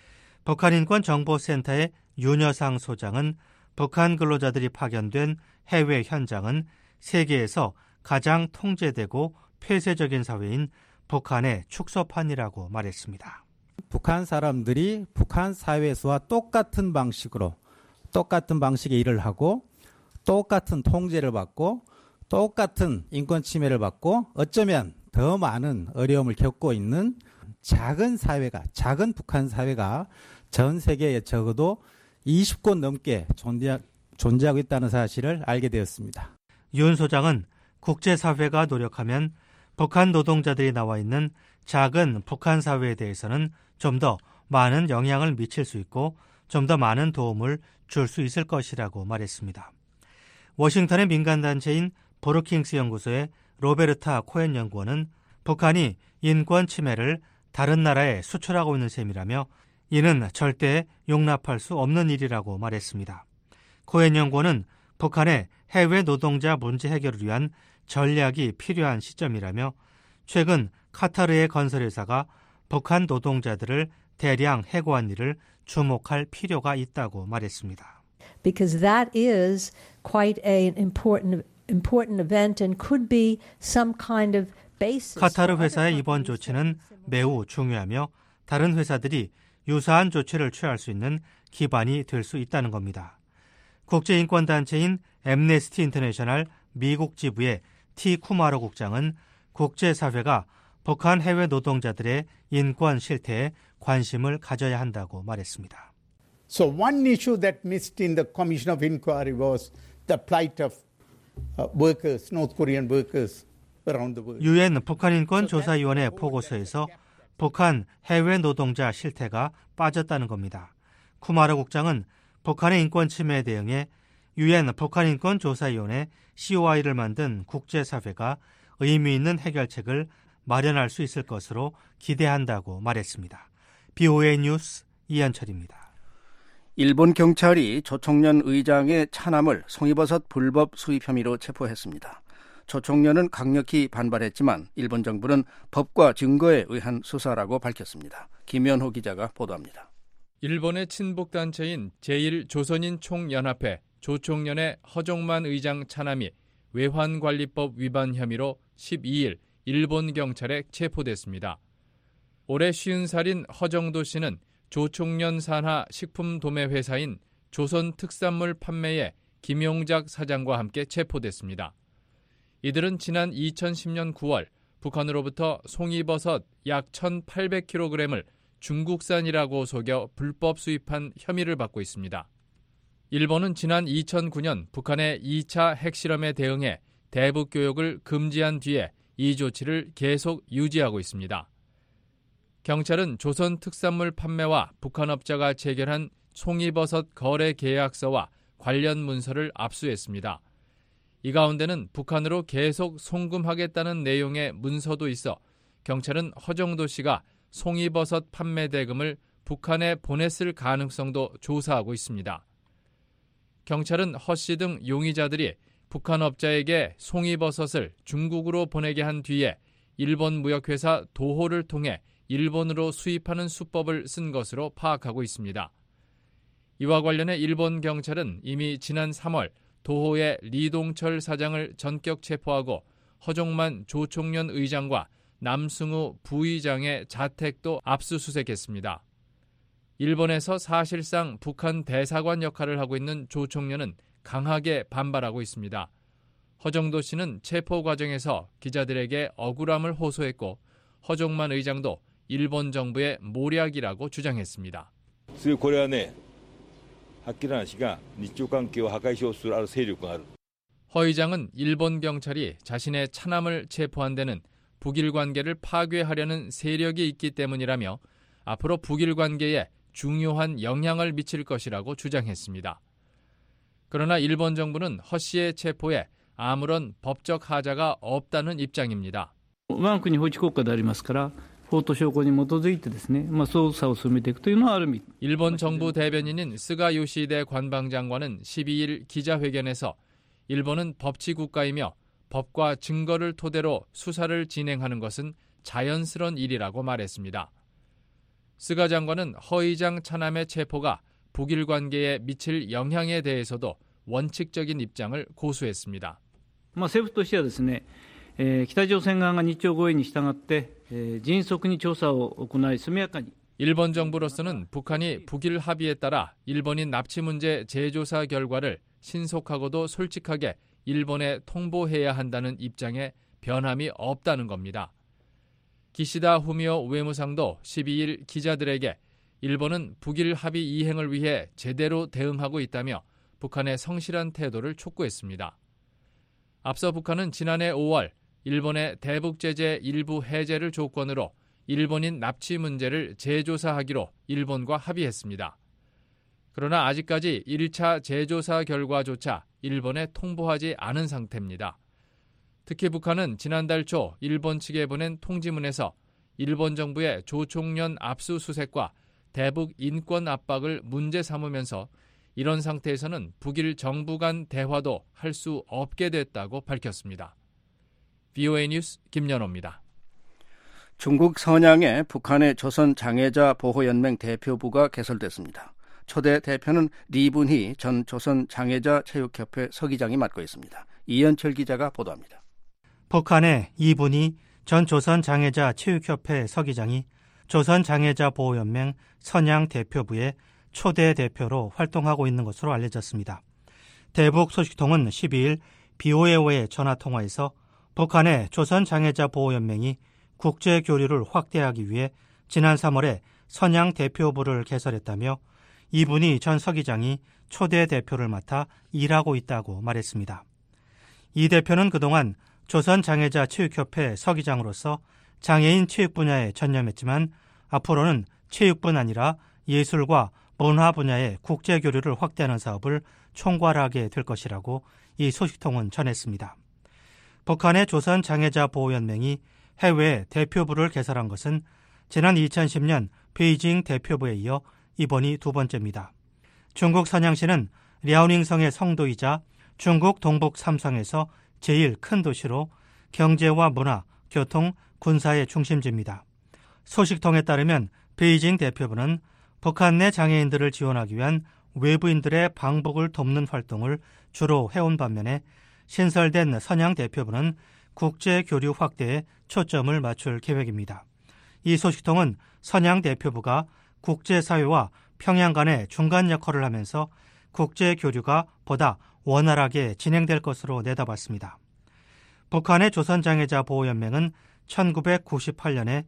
북한인권정보센터의 윤여상 소장은 북한 근로자들이 파견된 해외 현장은 세계에서 가장 통제되고 폐쇄적인 사회인 북한의 축소판이라고 말했습니다. 북한 사람들이 북한 사회에서와 똑같은 방식으로 똑같은 방식의 일을 하고 똑같은 통제를 받고 똑같은 인권 침해를 받고 어쩌면 더 많은 어려움을 겪고 있는 작은 사회가 작은 북한 사회가 전 세계에 적어도 이십 곳 넘게 존재, 존재하고 있다는 사실을 알게 되었습니다. 윤 소장은 국제사회가 노력하면 북한 노동자들이 나와 있는 작은 북한 사회에 대해서는 좀 더 많은 영향을 미칠 수 있고 좀 더 많은 도움을 줄 수 있을 것이라고 말했습니다. 워싱턴의 민간단체인 브루킹스 연구소의 로베르타 코엔 연구원은 북한이 인권 침해를 다른 나라에 수출하고 있는 셈이라며 이는 절대 용납할 수 없는 일이라고 말했습니다. 코엔 연구원은 북한의 해외 노동자 문제 해결을 위한 전략이 필요한 시점이라며 최근 카타르의 건설회사가 북한 노동자들을 대량 해고한 일을 주목할 필요가 있다고 말했습니다. Because that is quite an important important event and could be some kind of basis. 카타르 회사의 이번 조치는 매우 중요하며 다른 회사들이 유사한 조치를 취할 수 있는 기반이 될 수 있다는 겁니다. 국제인권단체인 앰네스티 인터내셔널 미국 지부의 티 쿠마로 국장은 국제사회가 북한 해외 노동자들의 인권 실태에 관심을 가져야 한다고 말했습니다. So one issue that missed in the Commission of Inquiry was the plight of uh, workers, North Korean workers around the world. 유엔 북한인권조사위원회 보고서에서 북한 해외 노동자 실태가 빠졌다는 겁니다. 쿠마르 국장은 북한의 인권 침해에 대응해 유엔 북한인권조사위원회 씨오아이를 만든 국제사회가 의미 있는 해결책을 마련할 수 있을 것으로 기대한다고 말했습니다. 비오에이 뉴스 이현철입니다. 일본 경찰이 조총련 의장의 차남을 송이버섯 불법 수입 혐의로 체포했습니다. 조총련은 강력히 반발했지만 일본 정부는 법과 증거에 의한 수사라고 밝혔습니다. 김연호 기자가 보도합니다. 일본의 친북단체인 제일 조선인 총연합회 조총련의 허종만 의장 차남이 외환관리법 위반 혐의로 십이일 일본 경찰에 체포됐습니다. 올해 쉰 살인 허정도 씨는 조총련 산하 식품도매회사인 조선특산물 판매의 김용작 사장과 함께 체포됐습니다. 이들은 지난 이천십년 구월 북한으로부터 송이버섯 약 천팔백 킬로그램을 중국산이라고 속여 불법 수입한 혐의를 받고 있습니다. 일본은 지난 이천구 년 북한의 이 차 핵실험에 대응해 대북 교역을 금지한 뒤에 이 조치를 계속 유지하고 있습니다. 경찰은 조선 특산물 판매와 북한 업자가 체결한 송이버섯 거래 계약서와 관련 문서를 압수했습니다. 이 가운데는 북한으로 계속 송금하겠다는 내용의 문서도 있어 경찰은 허정도 씨가 송이버섯 판매 대금을 북한에 보냈을 가능성도 조사하고 있습니다. 경찰은 허 씨 등 용의자들이 북한 업자에게 송이버섯을 중국으로 보내게 한 뒤에 일본 무역회사 도호를 통해 일본으로 수입하는 수법을 쓴 것으로 파악하고 있습니다. 이와 관련해 일본 경찰은 이미 지난 삼월 도호의 리동철 사장을 전격 체포하고 허종만 조총련 의장과 남승우 부의장의 자택도 압수수색했습니다. 일본에서 사실상 북한 대사관 역할을 하고 있는 조총련은 강하게 반발하고 있습니다. 허정도 씨는 체포 과정에서 기자들에게 억울함을 호소했고 허종만 의장도 일본 정부의 모략이라고 주장했습니다. 허 의장은 일본 경찰이 자신의 차남을 체포한 데는 북일 관계를 파괴하려는 세력이 있기 때문이라며 앞으로 북일 관계에 중요한 영향을 미칠 것이라고 주장했습니다. 그러나 일본 정부는 허 씨의 체포에 아무런 법적 하자가 없다는 입장입니다. 일본 정부 대변인인 스가 요시히데 관방장관은 십이 일 기자회견에서 일본은 법치국가이며 법과 증거를 토대로 수사를 진행하는 것은 자연스러운 일이라고 말했습니다. 스가 장관은 허 의장 차남의 체포가 북일 관계에 미칠 영향에 대해서도 원칙적인 입장을 고수했습니다. 政府としてはですね、北朝鮮側が日朝合意に従って迅速に調査を行い速やかに 일본 정부로서는 북한이 북일 합의에 따라 일본인 납치 문제 재조사 결과를 신속하고도 솔직하게 일본에 통보해야 한다는 입장에 변함이 없다는 겁니다. 기시다 후미오 외무상도 십이 일 기자들에게 일본은 북일 합의 이행을 위해 제대로 대응하고 있다며 북한의 성실한 태도를 촉구했습니다. 앞서 북한은 지난해 오월 일본의 대북 제재 일부 해제를 조건으로 일본인 납치 문제를 재조사하기로 일본과 합의했습니다. 그러나 아직까지 일 차 재조사 결과조차 일본에 통보하지 않은 상태입니다. 특히 북한은 지난달 초 일본 측에 보낸 통지문에서 일본 정부의 조총련 압수수색과 대북 인권 압박을 문제 삼으면서 이런 상태에서는 북일 정부 간 대화도 할 수 없게 됐다고 밝혔습니다. 브이오에이 뉴스 김연호입니다. 중국 선양에 북한의 조선장애자 보호연맹 대표부가 개설됐습니다. 초대 대표는 리분희 전 조선장애자 체육협회 서기장이 맡고 있습니다. 이현철 기자가 보도합니다. 북한의 이분희 전 조선장애자 체육협회 서기장이 조선장애자 보호연맹 선양 대표부의 초대 대표로 활동하고 있는 것으로 알려졌습니다. 대북 소식통은 십이 일 비오에이와의 전화통화에서 북한의 조선장애자 보호연맹이 국제교류를 확대하기 위해 지난 삼월에 선양 대표부를 개설했다며 이분희 전 서기장이 초대 대표를 맡아 일하고 있다고 말했습니다. 이 대표는 그동안 조선장애자 체육협회 서기장으로서 장애인 체육 분야에 전념했지만 앞으로는 체육뿐 아니라 예술과 문화 분야의 국제교류를 확대하는 사업을 총괄하게 될 것이라고 이 소식통은 전했습니다. 북한의 조선장애자 보호연맹이 해외 대표부를 개설한 것은 지난 이천십 년 베이징 대표부에 이어 이번이 두 번째입니다. 중국 선양시는 랴오닝성의 성도이자 중국 동북 삼성에서 제일 큰 도시로 경제와 문화, 교통, 군사의 중심지입니다. 소식통에 따르면 베이징 대표부는 북한 내 장애인들을 지원하기 위한 외부인들의 방북을 돕는 활동을 주로 해온 반면에 신설된 선양 대표부는 국제교류 확대에 초점을 맞출 계획입니다. 이 소식통은 선양 대표부가 국제사회와 평양 간의 중간 역할을 하면서 국제교류가 보다 원활하게 진행될 것으로 내다봤습니다. 북한의 조선장애자 보호연맹은 천구백구십팔 년에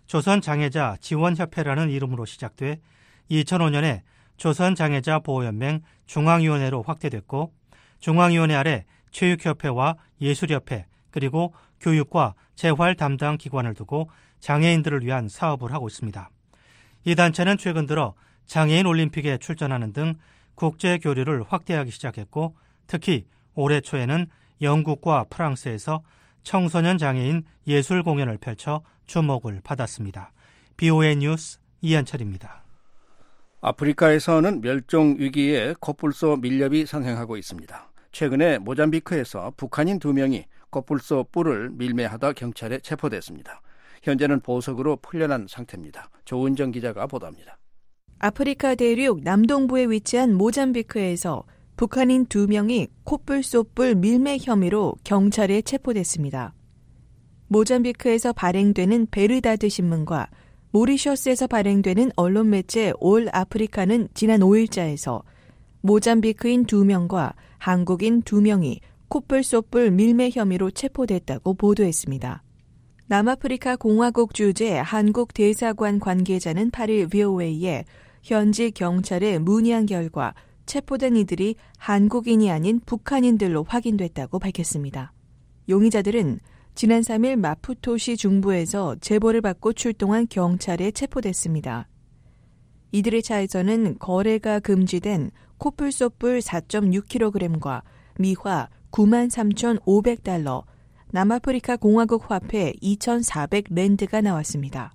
조선장애자 지원협회라는 이름으로 시작돼 이천오 년에 조선장애자 보호연맹 중앙위원회로 확대됐고 중앙위원회 아래 체육협회와 예술협회 그리고 교육과 재활 담당 기관을 두고 장애인들을 위한 사업을 하고 있습니다. 이 단체는 최근 들어 장애인 올림픽에 출전하는 등 국제 교류를 확대하기 시작했고 특히 올해 초에는 영국과 프랑스에서 청소년 장애인 예술 공연을 펼쳐 주목을 받았습니다. 비오에이 뉴스 이한철입니다. 아프리카에서는 멸종 위기에 코뿔소 밀렵이 상행하고 있습니다. 최근에 모잠비크에서 북한인 두 명이 코뿔소 뿔을 밀매하다 경찰에 체포됐습니다. 현재는 보석으로 풀려난 상태입니다. 조은정 기자가 보도합니다. 아프리카 대륙 남동부에 위치한 모잠비크에서 북한인 두 명이 코뿔소 뿔 밀매 혐의로 경찰에 체포됐습니다. 모잠비크에서 발행되는 베르다드 신문과 모리셔스에서 발행되는 언론 매체 올 아프리카는 지난 오일자에서 모잠비크인 두 명과 한국인 두 명이 코뿔소 뿔 밀매 혐의로 체포됐다고 보도했습니다. 남아프리카 공화국 주재 한국 대사관 관계자는 팔일 브이오에이에 현지 경찰에 문의한 결과 체포된 이들이 한국인이 아닌 북한인들로 확인됐다고 밝혔습니다. 용의자들은 지난 삼일 마푸토시 중부에서 제보를 받고 출동한 경찰에 체포됐습니다. 이들의 차에서는 거래가 금지된 코뿔소 뿔 사 점 육 킬로그램과 미화 구만 삼천오백 달러, 남아프리카 공화국 화폐 이천사백 랜드가 나왔습니다.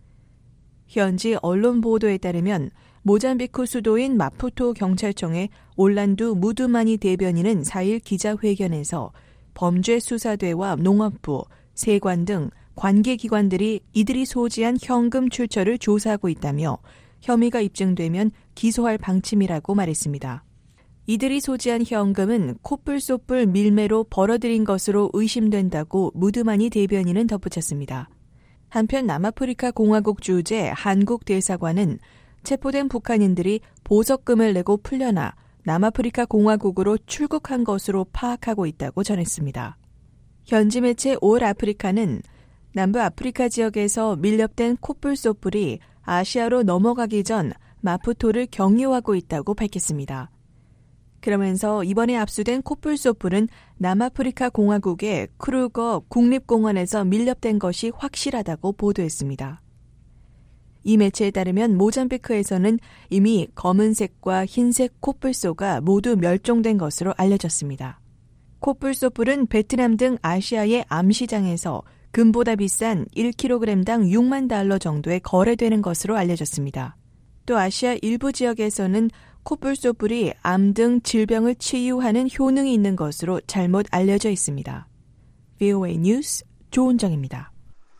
현지 언론 보도에 따르면 모잠비크 수도인 마푸토 경찰청의 올란두 무두마니 대변인은 사일 기자회견에서 범죄수사대와 농업부, 세관 등 관계기관들이 이들이 소지한 현금 출처를 조사하고 있다며 혐의가 입증되면 기소할 방침이라고 말했습니다. 이들이 소지한 현금은 코뿔소 뿔 밀매로 벌어들인 것으로 의심된다고 무드마니 대변인은 덧붙였습니다. 한편 남아프리카 공화국 주재 한국 대사관은 체포된 북한인들이 보석금을 내고 풀려나 남아프리카 공화국으로 출국한 것으로 파악하고 있다고 전했습니다. 현지 매체 올 아프리카는 남부 아프리카 지역에서 밀렵된 코뿔소 뿔이 아시아로 넘어가기 전 마푸토를 경유하고 있다고 밝혔습니다. 그러면서 이번에 압수된 코뿔소 뿔은 남아프리카 공화국의 크루거 국립공원에서 밀렵된 것이 확실하다고 보도했습니다. 이 매체에 따르면 모잠비크에서는 이미 검은색과 흰색 코뿔소가 모두 멸종된 것으로 알려졌습니다. 코뿔소 뿔은 베트남 등 아시아의 암시장에서 금보다 비싼 일 킬로그램당 육만 달러 정도에 거래되는 것으로 알려졌습니다. 또 아시아 일부 지역에서는 코뿔소 뿔이 암 등 질병을 치유하는 효능이 있는 것으로 잘못 알려져 있습니다. 브이오에이 뉴스 조은정입니다.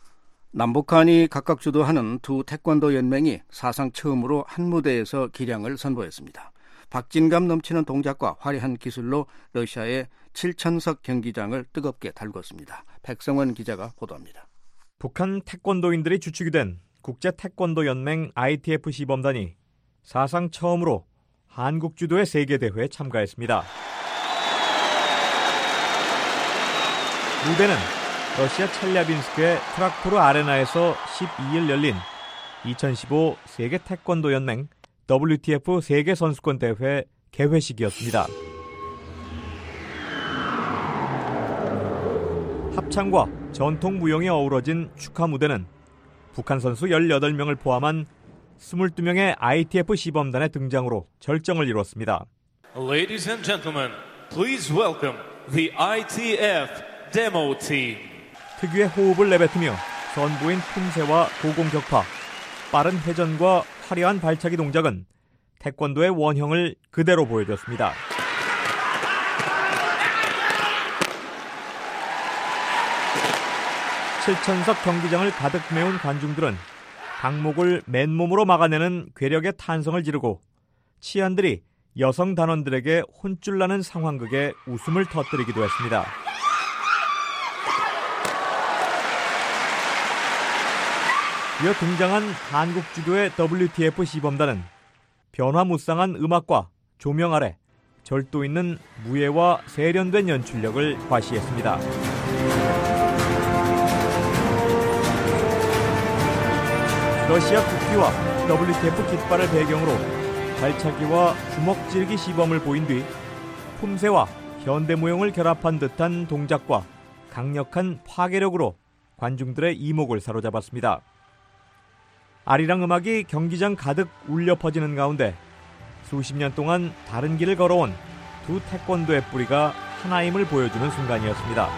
남북한이 각각 주도하는 두 태권도 연맹이 사상 처음으로 한 무대에서 기량을 선보였습니다. 박진감 넘치는 동작과 화려한 기술로 러시아의 칠천석 경기장을 뜨겁게 달궜습니다. 백성원 기자가 보도합니다. 북한 태권도인들이 주축이 된 국제 태권도 연맹 아이티에프 시범단이 사상 처음으로 한국 주도의 세계대회에 참가했습니다. 무대는 러시아 첼리아빈스크의 트락토르 아레나에서 십이일 열린 이천십오 세계 태권도 연맹 더블유티에프 세계 선수권 대회 개회식이었습니다. 합창과 전통 무용이 어우러진 축하 무대는 북한 선수 열여덟 명을 포함한 이십이 명의 아이티에프 시범단의 등장으로 절정을 이뤘습니다. Ladies and gentlemen, please welcome the 아이티에프 Demo Team. 특유의 호흡을 내뱉으며 선보인 품새와 고공격파, 빠른 회전과 화려한 발차기 동작은 태권도의 원형을 그대로 보여줬습니다. 칠천석 경기장을 가득 메운 관중들은 강목을 맨몸으로 막아내는 괴력의 탄성을 지르고 치안들이 여성 단원들에게 혼쭐나는 상황극에 웃음을 터뜨리기도 했습니다. 이어 등장한 한국 주도의 더블유티에프 시범단은 변화무쌍한 음악과 조명 아래 절도 있는 무예와 세련된 연출력을 과시했습니다. 러시아 국기와 더블유티에프 깃발을 배경으로 발차기와 주먹질기 시범을 보인 뒤 품새와 현대무용을 결합한 듯한 동작과 강력한 파괴력으로 관중들의 이목을 사로잡았습니다. 아리랑 음악이 경기장 가득 울려 퍼지는 가운데 수십 년 동안 다른 길을 걸어온 두 태권도의 뿌리가 하나임을 보여주는 순간이었습니다.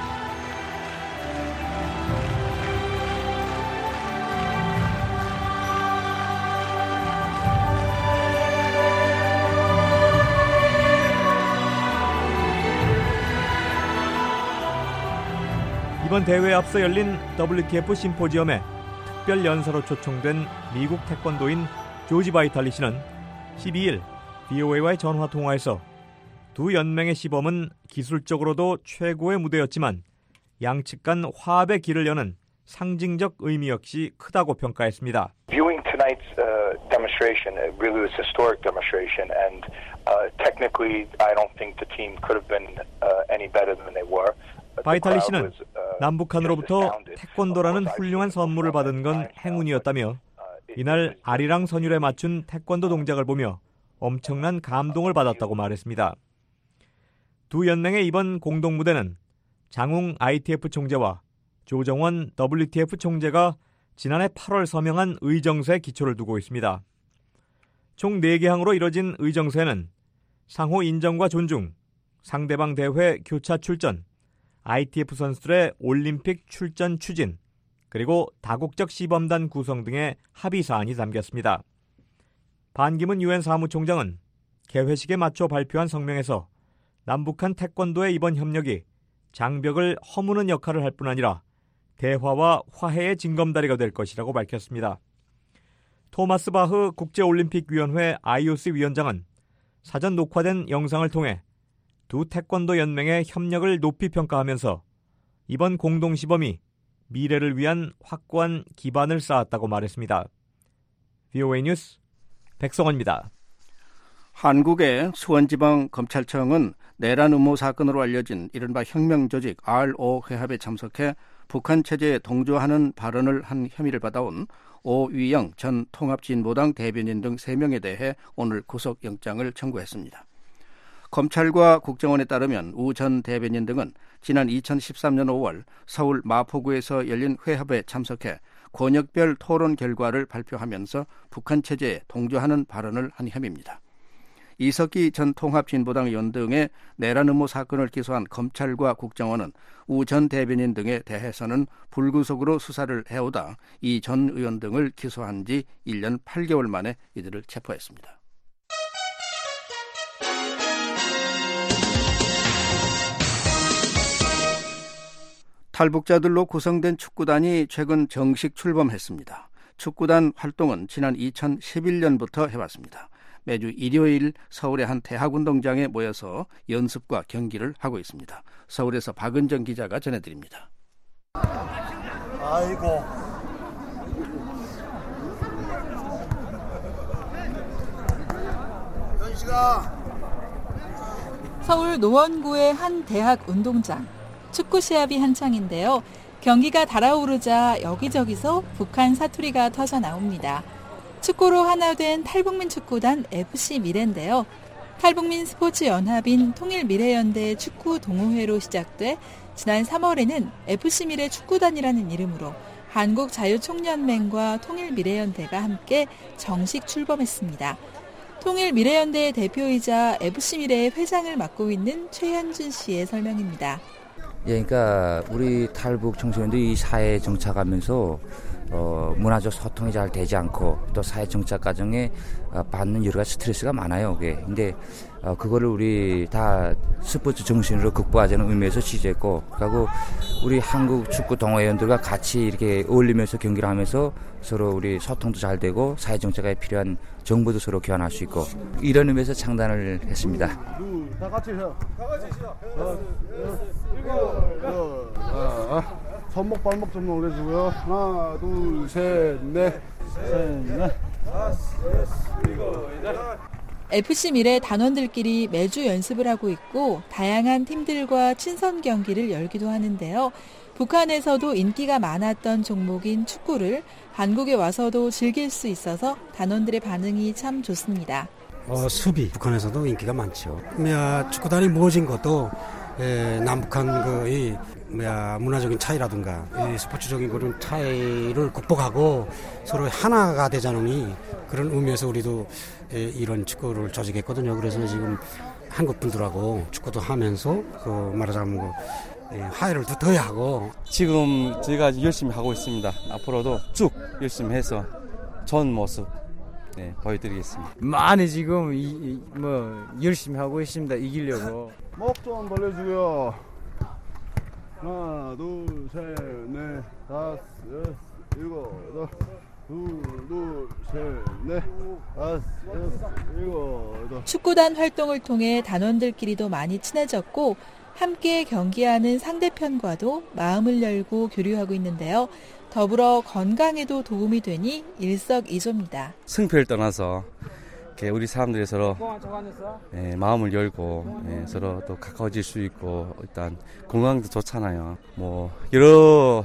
이번 대회에 앞서 열린 더블유티에프 심포지엄에 특별 연사로 초청된 미국 태권도인 조지 바이탈리 씨는 십이 일 브이오에이와의 전화 통화에서 두 연맹의 시범은 기술적으로도 최고의 무대였지만 양측 간 화합의 길을 여는 상징적 의미 역시 크다고 평가했습니다. Viewing tonight's uh, demonstration, it really was a historic demonstration, and uh, technically, I don't think the team could have been uh, any better than they were. 바이탈리 씨는 남북한으로부터 태권도라는 훌륭한 선물을 받은 건 행운이었다며 이날 아리랑 선율에 맞춘 태권도 동작을 보며 엄청난 감동을 받았다고 말했습니다. 두 연맹의 이번 공동 무대는 장웅 아이티에프 총재와 조정원 더블유티에프 총재가 지난해 팔월 서명한 의정서에 기초를 두고 있습니다. 총 네 개 항으로 이뤄진 의정서에는 상호 인정과 존중, 상대방 대회 교차 출전, 아이티에프 선수들의 올림픽 출전 추진, 그리고 다국적 시범단 구성 등의 합의 사안이 담겼습니다. 반기문 유엔 사무총장은 개회식에 맞춰 발표한 성명에서 남북한 태권도의 이번 협력이 장벽을 허무는 역할을 할 뿐 아니라 대화와 화해의 징검다리가 될 것이라고 밝혔습니다. 토마스 바흐 국제올림픽위원회 아이오씨 위원장은 사전 녹화된 영상을 통해 두 태권도 연맹의 협력을 높이 평가하면서 이번 공동시범이 미래를 위한 확고한 기반을 쌓았다고 말했습니다. 브이오에이 뉴스 백성원입니다. 한국의 수원지방검찰청은 내란 음모 사건으로 알려진 이른바 혁명조직 알오 회합에 참석해 북한 체제에 동조하는 발언을 한 혐의를 받아온 오위영 전 통합진보당 대변인 등 세 명에 대해 오늘 구속영장을 청구했습니다. 검찰과 국정원에 따르면 우 전 대변인 등은 지난 이천십삼 년 오월 서울 마포구에서 열린 회합에 참석해 권역별 토론 결과를 발표하면서 북한 체제에 동조하는 발언을 한 혐의입니다. 이석기 전 통합진보당 의원 등의 내란 음모 사건을 기소한 검찰과 국정원은 우 전 대변인 등에 대해서는 불구속으로 수사를 해오다 이 전 의원 등을 기소한 지 일 년 팔 개월 만에 이들을 체포했습니다. 탈북자들로 구성된 축구단이 최근 정식 출범했습니다. 축구단 활동은 지난 이천십일 년부터 해왔습니다. 매주 일요일 서울의 한 대학운동장에 모여서 연습과 경기를 하고 있습니다. 서울에서 박은정 기자가 전해드립니다. 아이고. 연식아. 서울 노원구의 한 대학 운동장. 축구 시합이 한창인데요. 경기가 달아오르자 여기저기서 북한 사투리가 터져 나옵니다. 축구로 하나 된 탈북민 축구단 에프씨 미래인데요. 탈북민 스포츠 연합인 통일미래연대 축구 동호회로 시작돼 지난 삼월에는 에프씨 미래 축구단이라는 이름으로 한국자유총연맹과 통일미래연대가 함께 정식 출범했습니다. 통일미래연대의 대표이자 에프씨 미래의 회장을 맡고 있는 최현준 씨의 설명입니다. 예, 그러니까 우리 탈북 청소년들이 이 사회에 정착하면서 어, 문화적 소통이 잘 되지 않고 또 사회 정착 과정에 어, 받는 여러 가지 스트레스가 많아요. 그게. 근데 어, 그거를 우리 다 스포츠 정신으로 극복하자는 의미에서 취재했고, 그리고 우리 한국 축구 동호회원들과 같이 이렇게 어울리면서 경기를 하면서 서로 우리 소통도 잘 되고 사회 정착에 필요한 정보도 서로 교환할 수 있고, 이런 의미에서 창단을 했습니다. 다 같이 해요. 다 같이 시작. 일곱, 자, 손목 발목 좀 올려주고요. 하나, 둘, 셋, 넷, 셋, 넷. 다섯, 여섯, 일곱, 여덟. 에프씨 미래 단원들끼리 매주 연습을 하고 있고 다양한 팀들과 친선 경기를 열기도 하는데요. 북한에서도 인기가 많았던 종목인 축구를 한국에 와서도 즐길 수 있어서 단원들의 반응이 참 좋습니다. 어, 수비 북한에서도 인기가 많죠. 뭐야, 축구단이 모진 것도 에, 남북한 그이 뭐야 문화적인 차이라든가 이 스포츠적인 그런 차이를 극복하고 서로 하나가 되자느니 그런 의미에서 우리도 에, 이런 축구를 조직했거든요. 그래서 지금 한국 분들하고 축구도 하면서 그 말하자면 그 예, 화해를 더 하고 지금 저희가 열심히 하고 있습니다. 앞으로도 쭉 열심히 해서 좋은 모습 네, 보여드리겠습니다. 많이 지금 이, 이, 뭐 열심히 하고 있습니다. 이기려고. 목 좀 벌려주고요. 하나, 둘, 셋, 넷, 다섯, 여섯, 일곱, 여덟, 둘, 둘, 셋, 넷, 다섯, 여섯, 일곱, 여덟. 축구단 활동을 통해 단원들끼리도 많이 친해졌고 함께 경기하는 상대편과도 마음을 열고 교류하고 있는데요. 더불어 건강에도 도움이 되니 일석이조입니다. 승패를 떠나서 우리 사람들이 서로 예, 마음을 열고 예, 서로 또 가까워질 수 있고 일단 건강도 좋잖아요. 뭐 여러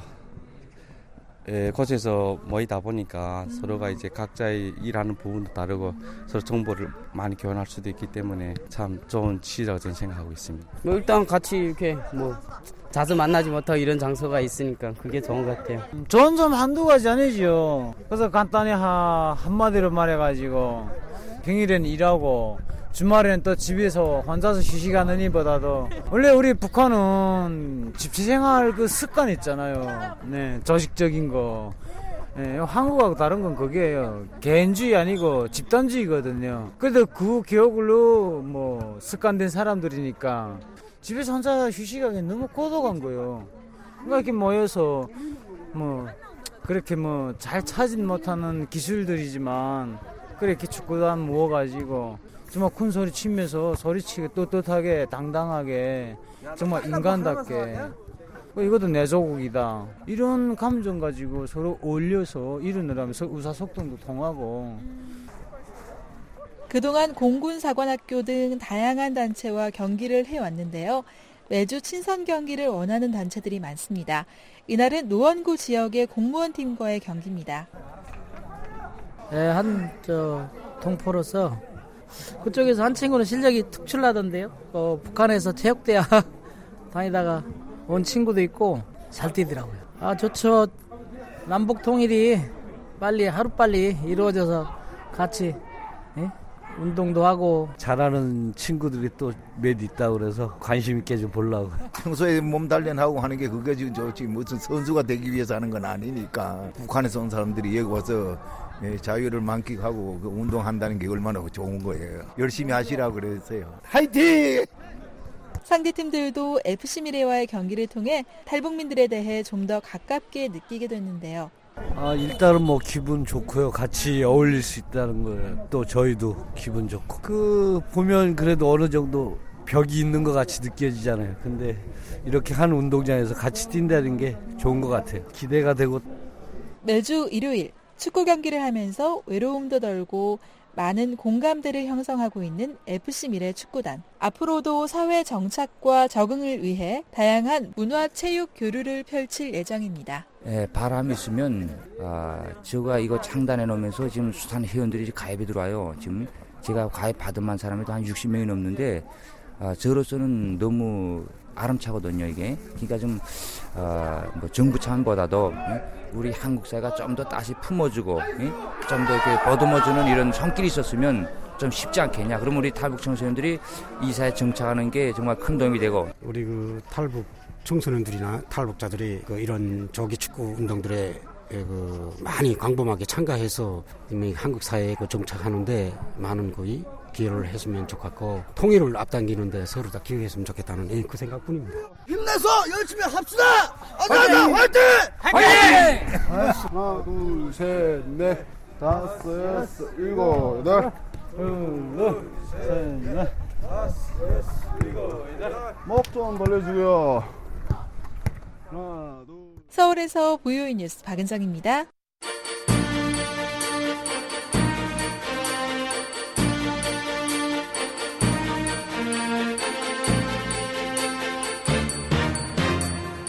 예, 곳에서 모이다 보니까 서로가 이제 각자의 일하는 부분도 다르고 서로 정보를 많이 교환할 수도 있기 때문에 참 좋은 시기라고 저는 생각하고 있습니다. 뭐 일단 같이 이렇게 뭐 자주 만나지 못하고 이런 장소가 있으니까 그게 좋은 것 같아요. 좋은 점 한두 가지 아니죠. 그래서 간단히 하, 한마디로 말해가지고 평일엔 일하고 주말에는 또 집에서 혼자서 휴식하는 일보다도 원래 우리 북한은 집시생활 그 습관 있잖아요. 네, 조직적인 거. 네, 한국하고 다른 건 그게예요. 개인주의 아니고 집단주의거든요. 그래도 그 기억으로 뭐 습관된 사람들이니까 집에서 혼자 휴식하기 너무 고독한 거예요. 그러니까 이렇게 모여서 뭐 그렇게 뭐 잘 찾진 못하는 기술들이지만 그렇게 축구단 모아가지고 정말 큰 소리 치면서 소리치고 떳떳하게 당당하게 정말 인간답게 이것도 내 조국이다 이런 감정 가지고 서로 어울려서 일을 하면서 의사소통도 통하고. 그동안 공군사관학교 등 다양한 단체와 경기를 해왔는데요. 매주 친선 경기를 원하는 단체들이 많습니다. 이날은 노원구 지역의 공무원팀과의 경기입니다. 네, 한 저 동포로서 그쪽에서 한 친구는 실력이 특출나던데요. 어, 북한에서 체육대학 다니다가 온 친구도 있고 잘 뛰더라고요. 아 좋죠. 남북 통일이 빨리 하루빨리 이루어져서 같이 예? 운동도 하고 잘하는 친구들이 또 몇 있다고 그래서 관심 있게 좀 보려고. 평소에 몸 단련하고 하는 게 그게 지금 좋지 무슨 선수가 되기 위해서 하는 건 아니니까. 북한에서 온 사람들이 여기 와서 예, 자유를 만끽하고 그 운동한다는 게 얼마나 좋은 거예요. 열심히 하시라고 그랬어요. 화이팅! 상대팀들도 에프씨 미래와의 경기를 통해 탈북민들에 대해 좀 더 가깝게 느끼게 됐는데요. 아, 일단은 뭐 기분 좋고요. 같이 어울릴 수 있다는 거예요. 또 저희도 기분 좋고. 그 보면 그래도 어느 정도 벽이 있는 것 같이 느껴지잖아요. 근데 이렇게 한 운동장에서 같이 뛴다는 게 좋은 것 같아요. 기대가 되고. 매주 일요일 축구 경기를 하면서 외로움도 덜고 많은 공감대를 형성하고 있는 에프씨 미래 축구단. 앞으로도 사회 정착과 적응을 위해 다양한 문화 체육 교류를 펼칠 예정입니다. 예, 바람이 있으면 아, 제가 이거 창단해 놓으면서 지금 수산 회원들이 가입이 들어와요. 지금 제가 가입 받은 사람이 한 육십 명이 넘는데 아, 저로서는 너무 아름차거든요, 이게. 그러니까 좀, 어, 뭐 정부 차원보다도 우리 한국 사회가 좀 더 다시 품어주고, 좀 더 이렇게 보듬어주는 이런 손길이 있었으면 좀 쉽지 않겠냐. 그럼 우리 탈북 청소년들이 이 사회에 정착하는 게 정말 큰 도움이 되고. 우리 그 탈북 청소년들이나 탈북자들이 그 이런 조기 축구 운동들에 그 많이 광범하게 참가해서 이미 한국 사회에 그 정착하는데 많은 거의 기여를 했으면 좋겠고 통일을 앞당기는데 서로 다 기여했으면 좋겠다는 그 생각뿐입니다. 힘내서 열심히 합시다. 화이팅! 화이팅! 화이팅! 하나, 둘, 셋, 넷, 다섯, 여섯, 일곱, 여덟. 둘, 셋, 넷, 다섯, 여섯, 일곱, 여덟. 목 좀 벌려주고요. 하나, 둘. 서울에서 보이오이 뉴스 박은정입니다.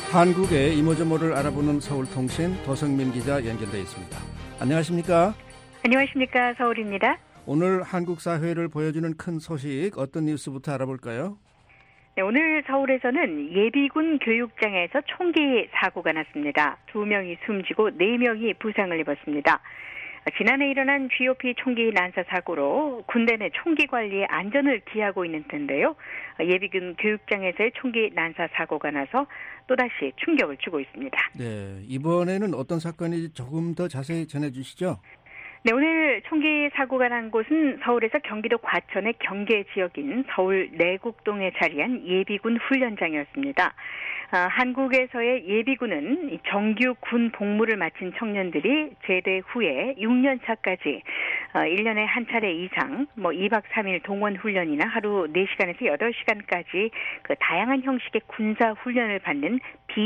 한국의 이모저모를 알아보는 서울통신 도성민 기자 연결되어 있습니다. 안녕하십니까? 안녕하십니까? 서울입니다. 오늘 한국 사회를 보여주는 큰 소식 어떤 뉴스부터 알아볼까요? 네, 오늘 서울에서는 예비군 교육장에서 총기 사고가 났습니다. 두 명이 숨지고 네 명이 부상을 입었습니다. 지난해 일어난 지오피 총기 난사 사고로 군대 내 총기 관리에 안전을 기하고 있는 텐데요. 예비군 교육장에서의 총기 난사 사고가 나서 또다시 충격을 주고 있습니다. 네, 이번에는 어떤 사건인지 조금 더 자세히 전해주시죠. 네, 오늘 총기 사고가 난 곳은 서울에서 경기도 과천의 경계 지역인 서울 내곡동에 자리한 예비군 훈련장이었습니다. 아, 한국에서의 예비군은 정규 군 복무를 마친 청년들이 제대 후에 육 년 차까지 어, 일 년에 한 차례 이상 뭐 이 박 삼 일 동원 훈련이나 하루 네 시간에서 여덟 시간까지 그 다양한 형식의 군사 훈련을 받는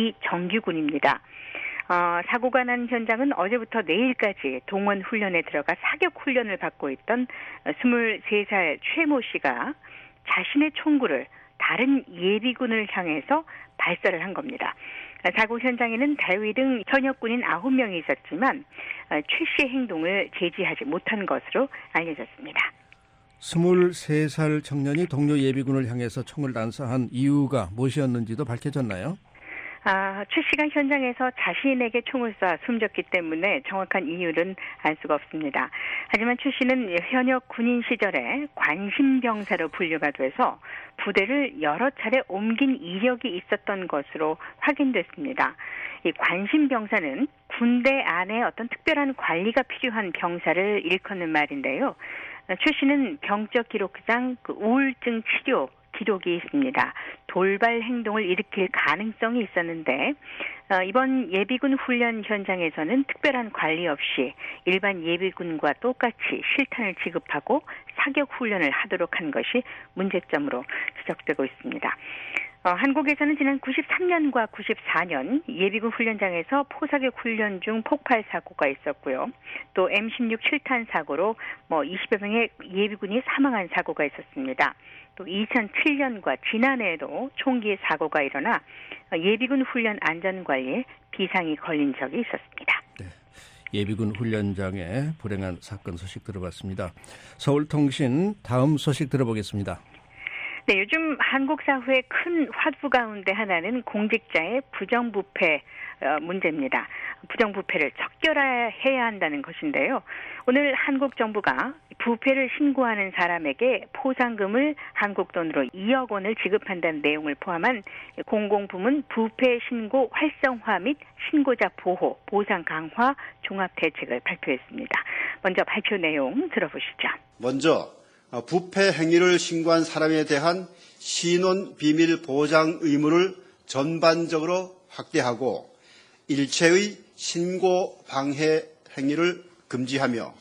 비정규군입니다. 어, 사고가 난 현장은 어제부터 내일까지 동원 훈련에 들어가 사격 훈련을 받고 있던 스물세 살 최모 씨가 자신의 총구를 다른 예비군을 향해서 발사를 한 겁니다. 사고 현장에는 대위 등 현역군인 아홉 명이 있었지만 최 씨의 행동을 제지하지 못한 것으로 알려졌습니다. 스물세 살 청년이 동료 예비군을 향해서 총을 난사한 이유가 무엇이었는지도 밝혀졌나요? 아, 최 씨가 현장에서 자신에게 총을 쏴 숨졌기 때문에 정확한 이유는 알 수가 없습니다. 하지만 최 씨는 현역 군인 시절에 관심병사로 분류가 돼서 부대를 여러 차례 옮긴 이력이 있었던 것으로 확인됐습니다. 이 관심병사는 군대 안에 어떤 특별한 관리가 필요한 병사를 일컫는 말인데요. 최 씨는 병적 기록상 그 우울증 치료 기록이 있습니다. 돌발 행동을 일으킬 가능성이 있었는데 어, 이번 예비군 훈련 현장에서는 특별한 관리 없이 일반 예비군과 똑같이 실탄을 지급하고 사격 훈련을 하도록 한 것이 문제점으로 지적되고 있습니다. 어, 한국에서는 지난 구십삼 년과 구십사 년 예비군 훈련장에서 포사격 훈련 중 폭발 사고가 있었고요. 또 엠 십육 칠탄 사고로 뭐 이십여 명의 예비군이 사망한 사고가 있었습니다. 또 이천칠 년과 지난해에도 총기 사고가 일어나 예비군 훈련 안전관리에 비상이 걸린 적이 있었습니다. 네, 예비군 훈련장의 불행한 사건 소식 들어봤습니다. 서울통신 다음 소식 들어보겠습니다. 네, 요즘 한국 사회의 큰 화두 가운데 하나는 공직자의 부정부패 문제입니다. 부정부패를 척결해야 한다는 것인데요. 오늘 한국 정부가 부패를 신고하는 사람에게 포상금을 한국 돈으로 이억 원을 지급한다는 내용을 포함한 공공부문 부패 신고 활성화 및 신고자 보호, 보상 강화 종합 대책을 발표했습니다. 먼저 발표 내용 들어보시죠. 먼저 부패 행위를 신고한 사람에 대한 신원 비밀 보장 의무를 전반적으로 확대하고 일체의 신고 방해 행위를 금지하며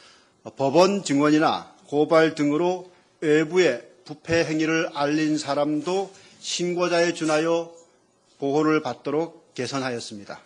법원 증언이나 고발 등으로 외부에 부패 행위를 알린 사람도 신고자에 준하여 보호를 받도록 개선하였습니다.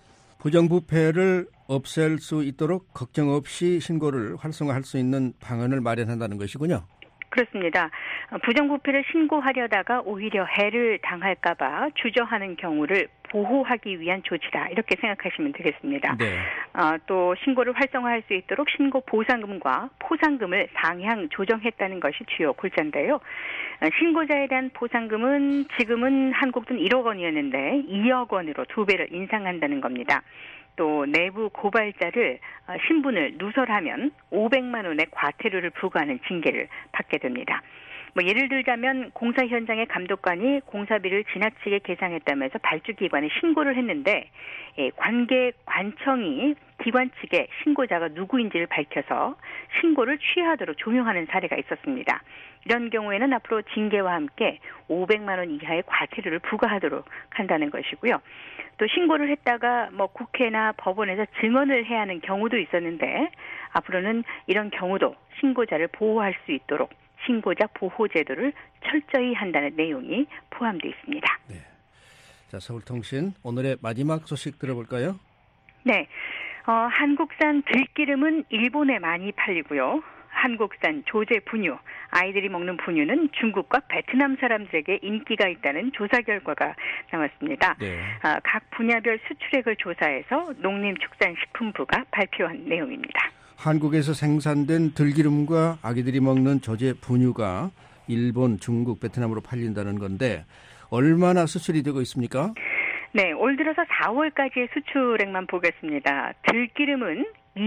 부정부패를 없앨 수 있도록 걱정 없이 신고를 활성화할 수 있는 방안을 마련한다는 것이군요. 그렇습니다. 부정부패를 신고하려다가 오히려 해를 당할까 봐 주저하는 경우를 보호하기 위한 조치다. 이렇게 생각하시면 되겠습니다. 네. 어, 또 신고를 활성화할 수 있도록 신고 보상금과 포상금을 상향 조정했다는 것이 주요 골자인데요. 어, 신고자에 대한 포상금은 지금은 한국 돈 일억 원이었는데 이억 원으로 두 배를 인상한다는 겁니다. 또 내부 고발자를 신분을 누설하면 오백만 원의 과태료를 부과하는 징계를 받게 됩니다. 뭐 예를 들자면 공사 현장의 감독관이 공사비를 지나치게 계상했다면서 발주기관에 신고를 했는데 예, 관계 관청이 기관 측에 신고자가 누구인지를 밝혀서 신고를 취하도록 조명하는 사례가 있었습니다. 이런 경우에는 앞으로 징계와 함께 오백만 원 이하의 과태료를 부과하도록 한다는 것이고요. 또 신고를 했다가 뭐 국회나 법원에서 증언을 해야 하는 경우도 있었는데 앞으로는 이런 경우도 신고자를 보호할 수 있도록 신고자 보호 제도를 철저히 한다는 내용이 포함되어 있습니다. 네. 자, 서울통신 오늘의 마지막 소식 들어볼까요? 네. 어, 한국산 들기름은 일본에 많이 팔리고요. 한국산 조제 분유, 아이들이 먹는 분유는 중국과 베트남 사람들에게 인기가 있다는 조사 결과가 나왔습니다. 네. 아, 각 분야별 수출액을 조사해서 농림축산식품부가 발표한 내용입니다. 한국에서 생산된 들기름과 아기들이 먹는 조제 분유가 일본, 중국, 베트남으로 팔린다는 건데 얼마나 수출이 되고 있습니까? 네, 올 들어서 사월까지의 수출액만 보겠습니다. 들기름은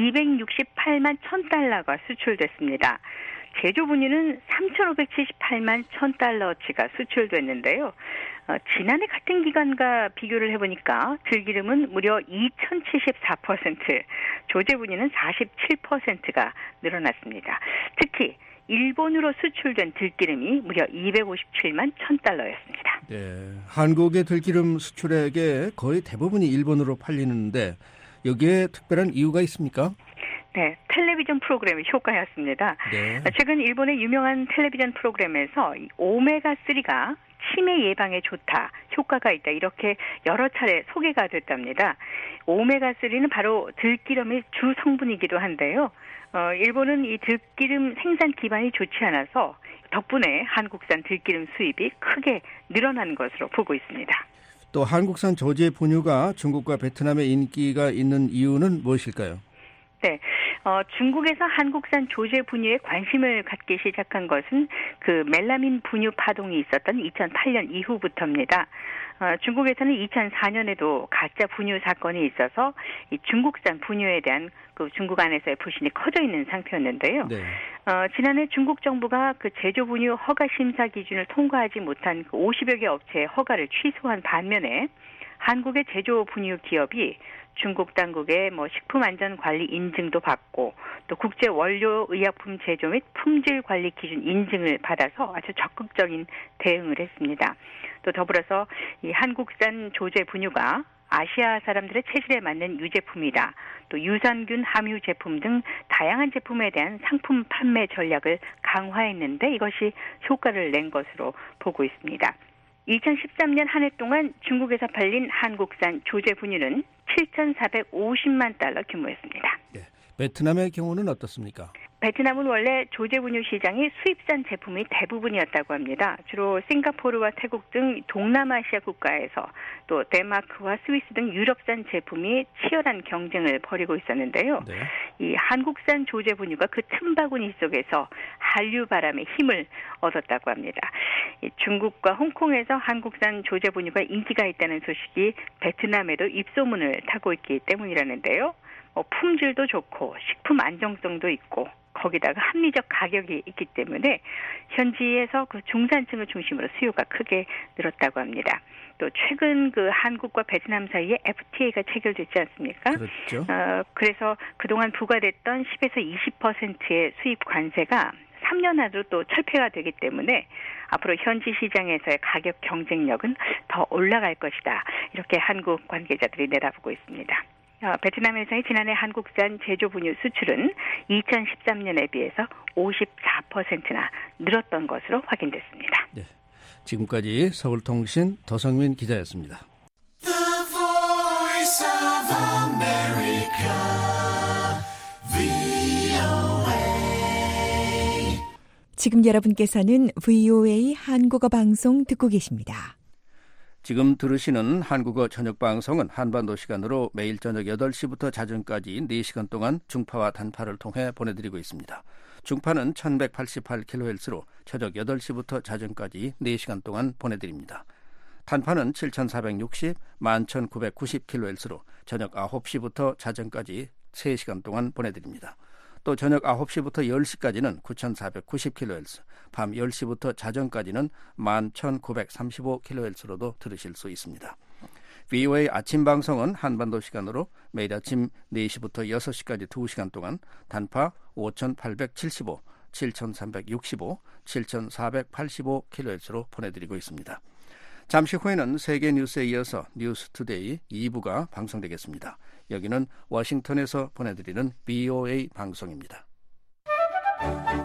이백육십팔만 천 달러가 수출됐습니다. 제조 분유는 삼천오백칠십팔만 천 달러치가 수출됐는데요. 어, 지난해 같은 기간과 비교를 해보니까 들기름은 무려 이천칠십사 퍼센트, 조제 분유는 사십칠 퍼센트가 늘어났습니다. 특히 일본으로 수출된 들기름이 무려 이백오십칠만 천 달러였습니다. 네, 한국의 들기름 수출액의 거의 대부분이 일본으로 팔리는데 여기에 특별한 이유가 있습니까? 네, 텔레비전 프로그램의 효과였습니다. 네. 최근 일본의 유명한 텔레비전 프로그램에서 오메가삼가 치매 예방에 좋다, 효과가 있다 이렇게 여러 차례 소개가 됐답니다. 오메가삼은 바로 들기름의 주 성분이기도 한데요. 어, 일본은 이 들기름 생산 기반이 좋지 않아서 덕분에 한국산 들기름 수입이 크게 늘어난 것으로 보고 있습니다. 또 한국산 조제 분유가 중국과 베트남에 인기가 있는 이유는 무엇일까요? 네, 어, 중국에서 한국산 조제 분유에 관심을 갖기 시작한 것은 그 멜라민 분유 파동이 있었던 이천팔 년 이후부터입니다. 어, 중국에서는 이천사 년에도 가짜 분유 사건이 있어서 이 중국산 분유에 대한 그 중국 안에서의 불신이 커져 있는 상태였는데요. 네. 어, 지난해 중국 정부가 그 제조 분유 허가 심사 기준을 통과하지 못한 그 오십여 개 업체의 허가를 취소한 반면에 한국의 제조 분유 기업이 중국 당국의 뭐 식품 안전 관리 인증도 받고 또 국제 원료 의약품 제조 및 품질 관리 기준 인증을 받아서 아주 적극적인 대응을 했습니다. 또 더불어서 이 한국산 조제 분유가 아시아 사람들의 체질에 맞는 유제품이다. 또 유산균 함유 제품 등 다양한 제품에 대한 상품 판매 전략을 강화했는데 이것이 효과를 낸 것으로 보고 있습니다. 이천십삼 년 한 해 동안 중국에서 팔린 한국산 조제 분유는 칠천사백오십만 달러 규모였습니다. 네. 베트남의 경우는 어떻습니까? 베트남은 원래 조제 분유 시장이 수입산 제품이 대부분이었다고 합니다. 주로 싱가포르와 태국 등 동남아시아 국가에서 또 덴마크와 스위스 등 유럽산 제품이 치열한 경쟁을 벌이고 있었는데요. 네. 이 한국산 조제 분유가 그 틈바구니 속에서 한류 바람에 힘을 얻었다고 합니다. 이 중국과 홍콩에서 한국산 조제 분유가 인기가 있다는 소식이 베트남에도 입소문을 타고 있기 때문이라는데요. 뭐 품질도 좋고 식품 안정성도 있고 거기다가 합리적 가격이 있기 때문에 현지에서 그 중산층을 중심으로 수요가 크게 늘었다고 합니다. 또 최근 그 한국과 베트남 사이에 에프티에이가 체결됐지 않습니까? 그렇죠. 어, 그래서 그동안 부과됐던 십에서 이십 퍼센트의 수입 관세가 삼 년 안으로 또 철폐가 되기 때문에 앞으로 현지 시장에서의 가격 경쟁력은 더 올라갈 것이다. 이렇게 한국 관계자들이 내다보고 있습니다. 어, 베트남에서의 지난해 한국산 제조 분유 수출은 이천십삼 년에 비해서 오십사 퍼센트나 늘었던 것으로 확인됐습니다. 네, 지금까지 서울통신 더성민 기자였습니다. The Voice of America, 브이오에이. 지금 여러분께서는 브이오에이 한국어 방송 듣고 계십니다. 지금 들으시는 한국어 저녁 방송은 한반도 시간으로 매일 저녁 여덟 시부터 자정까지 네 시간 동안 중파와 단파를 통해 보내드리고 있습니다. 중파는 천백팔십팔 킬로헤르츠로 저녁 여덟 시부터 자정까지 네 시간 동안 보내드립니다. 단파는 칠천사백육십, 만 천구백구십 킬로헤르츠로 저녁 아홉 시부터 자정까지 세 시간 동안 보내드립니다. 또 저녁 아홉 시부터 열 시까지는 구천사백구십 킬로헤르츠, 밤 열 시부터 자정까지는 만 천구백삼십오 킬로헤르츠로도 들으실 수 있습니다. 브이오에이 아침 방송은 한반도 시간으로 매일 아침 네 시부터 여섯 시까지 두 시간 동안 단파 오천팔백칠십오, 칠천삼백육십오, 칠천사백팔십오 킬로헤르츠로 보내드리고 있습니다. 잠시 후에는 세계 뉴스에 이어서 뉴스투데이 이 부가 방송되겠습니다. 여기는 워싱턴에서 보내드리는 브이오에이 방송입니다.